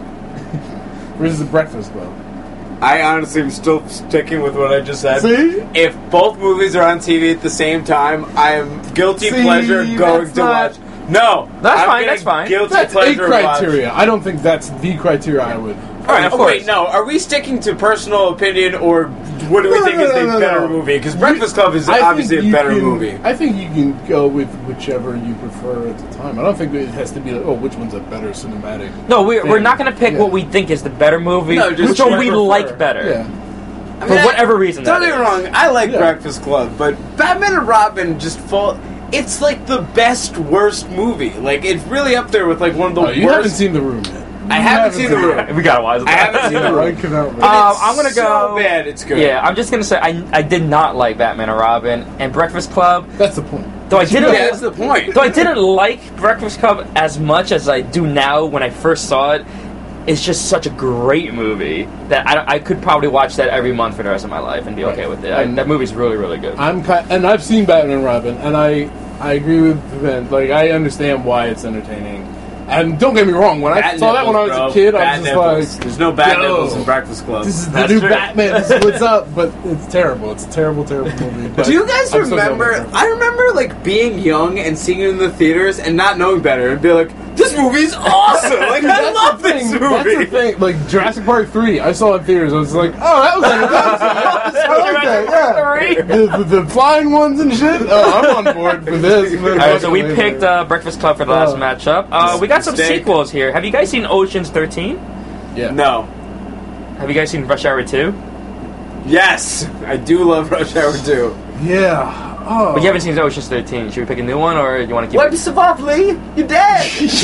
versus the Breakfast Club. I honestly am still sticking with what I just said. See? If both movies are on TV at the same time, I am guilty pleasure going to watch. No, That's I'm fine, getting that's fine. Guilty That's a pleasure criteria. I don't think that's the criteria I would. All right, of course. Wait, no. Are we sticking to personal opinion, or what do we think is the better movie? Because Breakfast Club is obviously a better movie. I think you can go with whichever you prefer at the time. I don't think it has to be like, oh, which one's a better cinematic. No, we're thing. not going to pick Yeah. what we think is the better movie. No, just which one what we you like prefer. better. Yeah. For whatever reason. Don't that get me is. wrong. I like Yeah. Breakfast Club, but Batman and Robin just fall. It's like the best worst movie. Like it's really up there with like one of the Oh, worst. you haven't seen The Room yet. I haven't seen The Room. We got to watch it. I haven't seen The Room. I cannot wait. I'm gonna so go. bad. It's good. Yeah, I'm just gonna say I did not like Batman and Robin and Breakfast Club. That's the point. Though I didn't. Yeah, that's the point. Though I didn't like Breakfast Club as much as I do now when I first saw it. It's just such a great movie that I could probably watch that every month for the rest of my life and be okay with it. That movie's really, really good. And I've seen Batman and Robin, and I agree with Ben. Like, I understand why it's entertaining. And don't get me wrong, when I saw that when I was a kid, I was just like, there's no bad yo, nipples in Breakfast Club. this is the That's new true. Batman. This is what's up. But it's terrible. It's a terrible, terrible movie. But Do you guys I'm still going remember? with it. I remember like being young and seeing it in the theaters and not knowing better and be like, "This movie's awesome! Like I That's love the this thing. movie." That's the thing. Like Jurassic Park 3, I saw it in theaters. I was like, oh, that was I like that. Yeah. The flying ones and shit. Oh, I'm on board for this. All right, so we picked Breakfast Club for the last matchup. We got some Mistake. sequels here. Have you guys seen Ocean's 13? Yeah. No. Have you guys seen Rush Hour 2? Yes, I do love Rush Hour 2. Yeah. Oh. But you haven't seen Ocean's 13. Should we pick a new one, or you want to keep Wipe yourself off, Lee. You're dead.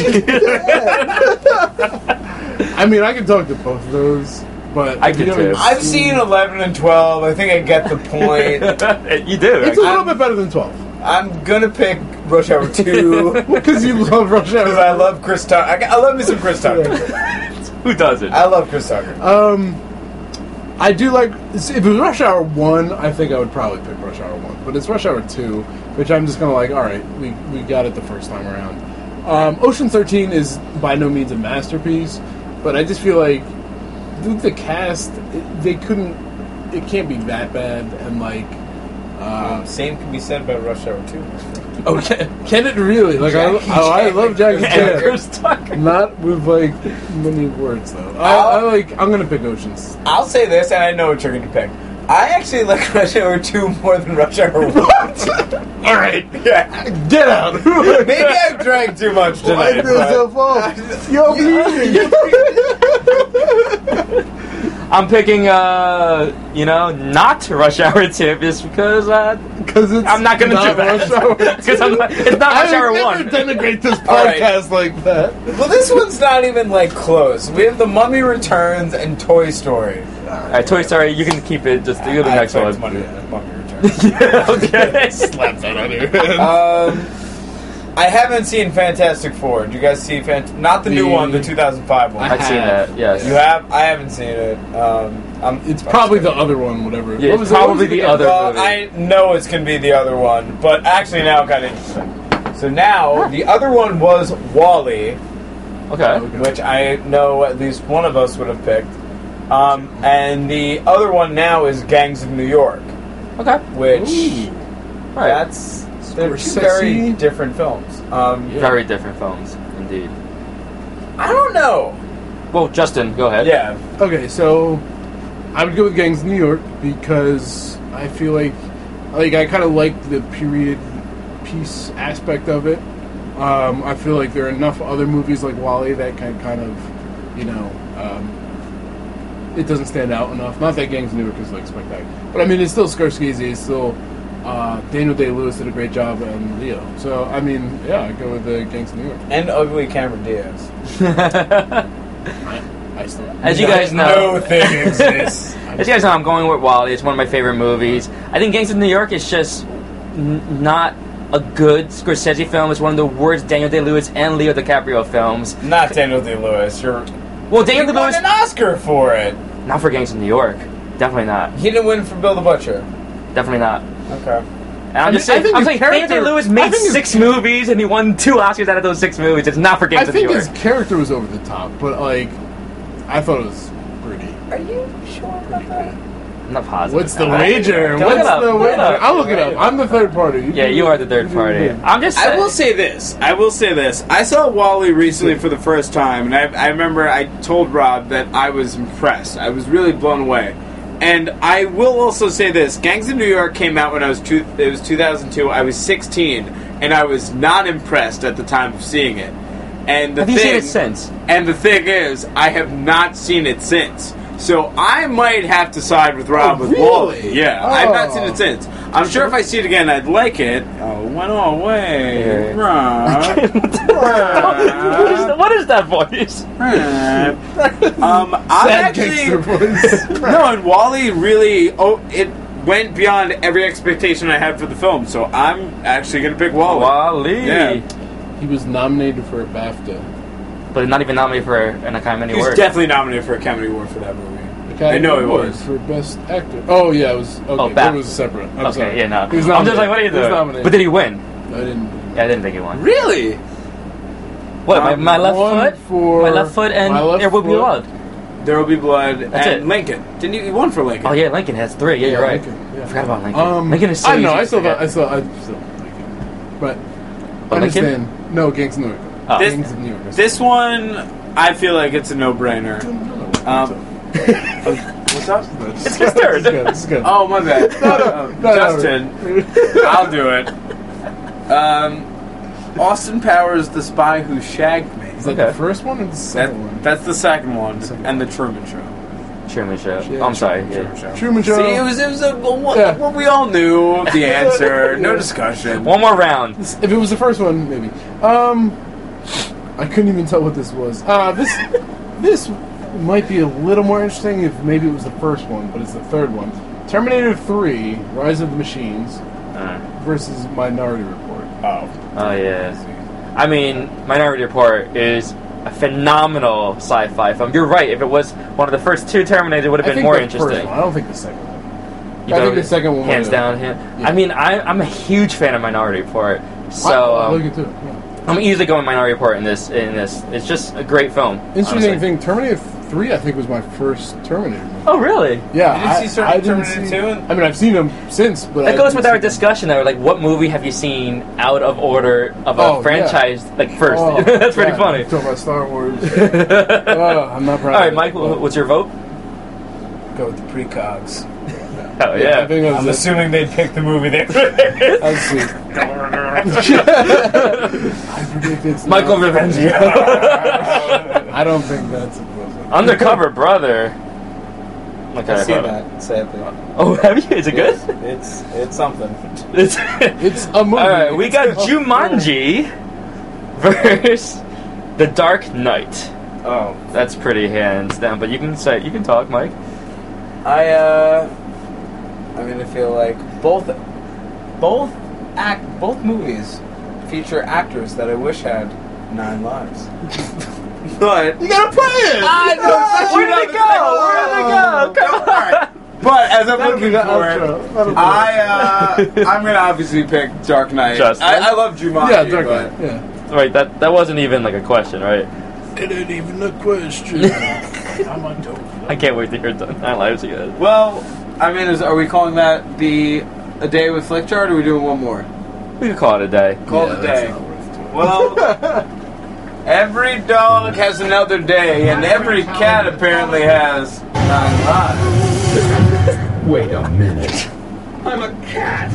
I mean, I can talk to both of those, but I if you could haven't too. I've seen 11 and 12. I think I get the point. You do. It's a little bit better than 12 I'm gonna pick Rush Hour 2 because you love Rush Hour. because I love Chris Tucker. I love me some Chris Tucker. Who doesn't? I love Chris Tucker. I do like. If it was Rush Hour 1, I think I would probably pick Rush Hour 1. But it's Rush Hour 2, which I'm just gonna like. All right, we got it the first time around. Ocean 13 is by no means a masterpiece, but I just feel like with the cast, they couldn't. It can't be that bad, and like. Same can be said about Rush Hour 2. Okay, can it really? Like I love Jackie And Chan. Chris Tucker. Not with like many words though. I'm gonna pick Oceans. I'll say this, and I know what you're going to pick. I actually like Rush Hour 2 more than Rush Hour 1. All right, Yeah. get out. Maybe I've drank too much tonight. Wipe yourself off. You're bleeding. I'm picking, not Rush Hour 2 just because Because I'm not going to do that. Because it's not Rush Hour 1. I would never denigrate this All right. podcast like that. Well, this one's not even, like, close. We have The Mummy Returns and Toy Story. Alright, Toy Story, you can keep it. Just do the I next expect one. Mummy Returns. Okay. Slap that on your head. I haven't seen Fantastic Four. Did you guys see not the new one, the 2005 one? I've seen that, yes. You have? I haven't seen it. It's probably the other one, whatever. Yeah, What was it's it? What probably was it the again? other Well, movie. I know it's going to be the other one, but actually now I'm kind of interested. So now, the other one was WALL-E, Okay. which I know at least one of us would have picked. And the other one now is Gangs of New York, Okay. which Right. they're two Scorsese. very different films. Very different films, indeed. I don't know. Well, Justin, go ahead. Yeah. Okay, so I would go with Gangs of New York because I feel like I kind of like the period piece aspect of it. I feel like there are enough other movies like WALL-E that can kind of, it doesn't stand out enough. Not that Gangs of New York is like spectacular, but I mean it's still Scorsese. It's still Daniel Day-Lewis did a great job on Leo. So, I mean, yeah, I go with Gangs of New York. And ugly Cameron Diaz. I still. As you guys know, No thing exists. as you guys know, I'm going with Wally. It's one of my favorite movies. I think Gangs of New York is just not a good Scorsese film. It's one of the worst Daniel Day-Lewis and Leo DiCaprio films. Not Daniel Day-Lewis. You're. Well, Daniel He won Day-Lewis, an Oscar for it. not for Gangs of New York. Definitely not. He didn't win for Bill the Butcher. Definitely not. Okay. And I'm just I saying, think I'm his saying Daniel character- Day-Lewis I made think his- 6 movies and he won 2 Oscars out of those 6 movies. It's not for Gangs I of New think York. his character was over the top, but like, I thought it was pretty. Are you sure about that? I'm not positive. What's the about that. wager? Look What's it up, the look it wager? up. I'll look it up. I'm the third party. Yeah, you are the third party. I'm just saying. I will say this. I saw Wally recently for the first time, and I remember I told Rob that I was impressed. I was really blown away. And I will also say this. Gangs of New York came out when it was 2002. I was 16, and I was not impressed at the time of seeing it. And Have you seen it since? And the thing is, I have not seen it since. So I might have to side with Rob with really? Wally. Yeah, I've not Oh. seen it since. I'm sure if I see it again, I'd like it. Oh, it went away. Yeah. Rob. What is that voice? I'm Sad gangster actually voice. no, and Wally really it went beyond every expectation I had for the film. So I'm actually gonna pick Wally. Wally. Yeah. He was nominated for a BAFTA. But not even nominated for an Academy He was Award. definitely nominated for a Academy Award for that movie. Academy I know he Award was. for best actor. Oh yeah, it was. Okay, Oh, that BAFTA. was separate. I'm Okay, sorry. yeah, no. He was I'm just nominated. like, what are you He was doing? nominated. But did he win? I didn't. Yeah, I didn't think he won. Really? What, my left One foot? for My left foot and my left There Will Be foot. Blood. There Will Be Blood That's and it. Lincoln. Didn't he won for Lincoln? Oh yeah, Lincoln has 3. Yeah, you're right. Lincoln, yeah. I forgot about Lincoln. Lincoln is so I know. easy I to still forget. like Lincoln, but But I Lincoln? understand. No, Gangs of New York. Oh. This- Gangs of New York. This one, I feel like it's a no-brainer. What's up? It's his turn. This is good. Oh, my bad. No, Justin, I'll do it. Austin Powers, The Spy Who Shagged Me. Is that Okay. the first one or the second one? That's the second one, Second and The Truman Show. Truman Show. Yeah, Oh, I'm sorry. Truman Yeah. Show. Truman Show. See, it was what Yeah. we all knew the answer. No discussion. One more round. If it was the first one, maybe. I couldn't even tell what this was. This might be a little more interesting if maybe it was the first one, but it's the third one. Terminator 3: Rise of the Machines versus Minority Report. Oh yeah. I mean, Minority Report is a phenomenal sci-fi film. You're right. If it was one of the first 2 Terminators, it would have I been think more the first interesting. one. I don't think the second one. You I know, think the second one hands would've- down. Yeah. I mean, I'm a huge fan of Minority Report, so I look into it. Yeah. I'm easily going Minority Report in this. It's just a great film. Interesting honestly. thing, Terminator 3, I think, was my first Terminator movie. Oh really? Yeah, You didn't see I didn't Terminator see- 2? I mean, I've seen them since, but That I goes didn't with our see them. discussion though. Like, what movie have you seen out of order of a Oh, yeah. franchise like first? Oh, That's pretty yeah, funny. Talking about Star Wars. I'm not proud. All right, of it, Mike, but- what's your vote? Go with the precogs. Oh I yeah. think that was I'm it. assuming they'd pick the movie they Let's see. I predict it's Michael not. Revengio. I don't think that's a close. Undercover Brother. Okay. I've seen hold on. that, sadly. Oh, have you? Is it good? It's something. It's It's a movie. All right, we got It's a Jumanji versus The Dark Knight. Oh. That's pretty hands down, but you can talk, Mike. I'm gonna feel like both movies feature actors that I wish had 9 lives. But You gotta play it. I know. Where did it go? Where did it go? Come on. But as I'm That'll be looking the for outro. it, That'll be I'm gonna obviously pick Dark Knight. Justin? I love Jumanji. Yeah, Dark but Knight. Yeah. Wait, that wasn't even like a question, right? It ain't even a question. I'm on dope. I can't wait to hear 9 lives again. Well, I mean, are we calling that a day with Flick Chart, or are we doing one more? We could call it a day. Call it a day. Well, every dog has another day, and every cat apparently has 9 lives. Wait a minute. I'm a cat.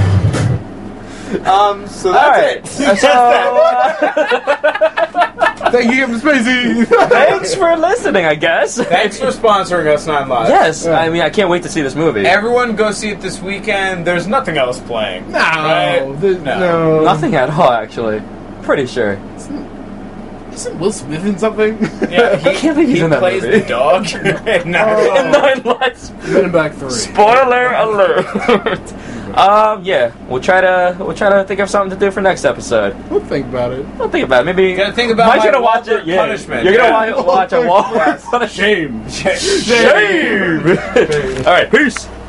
So that's All right. it. So, Thank you, Kevin Spacey. Thanks for listening, I guess. Thanks for sponsoring us 9 Lives. Yes, I mean, I can't wait to see this movie. Everyone go see it this weekend. There's nothing else playing. No, Right? no. Nothing at all, actually. Pretty sure. Isn't Will Smith in something? Yeah, I can't believe he's he in that plays movie. the dog. No. Oh. 9 Lives. Men in Black 3. Spoiler alert. Yeah, we'll try to think of something to do for next episode. We'll think about it. We'll think about it. Maybe You gotta think about Mike's my gonna watch Wahlberg it. Yeah. punishment. You're Yeah. gonna watch a Wahlberg punishment. Shame. Shame. All right, peace.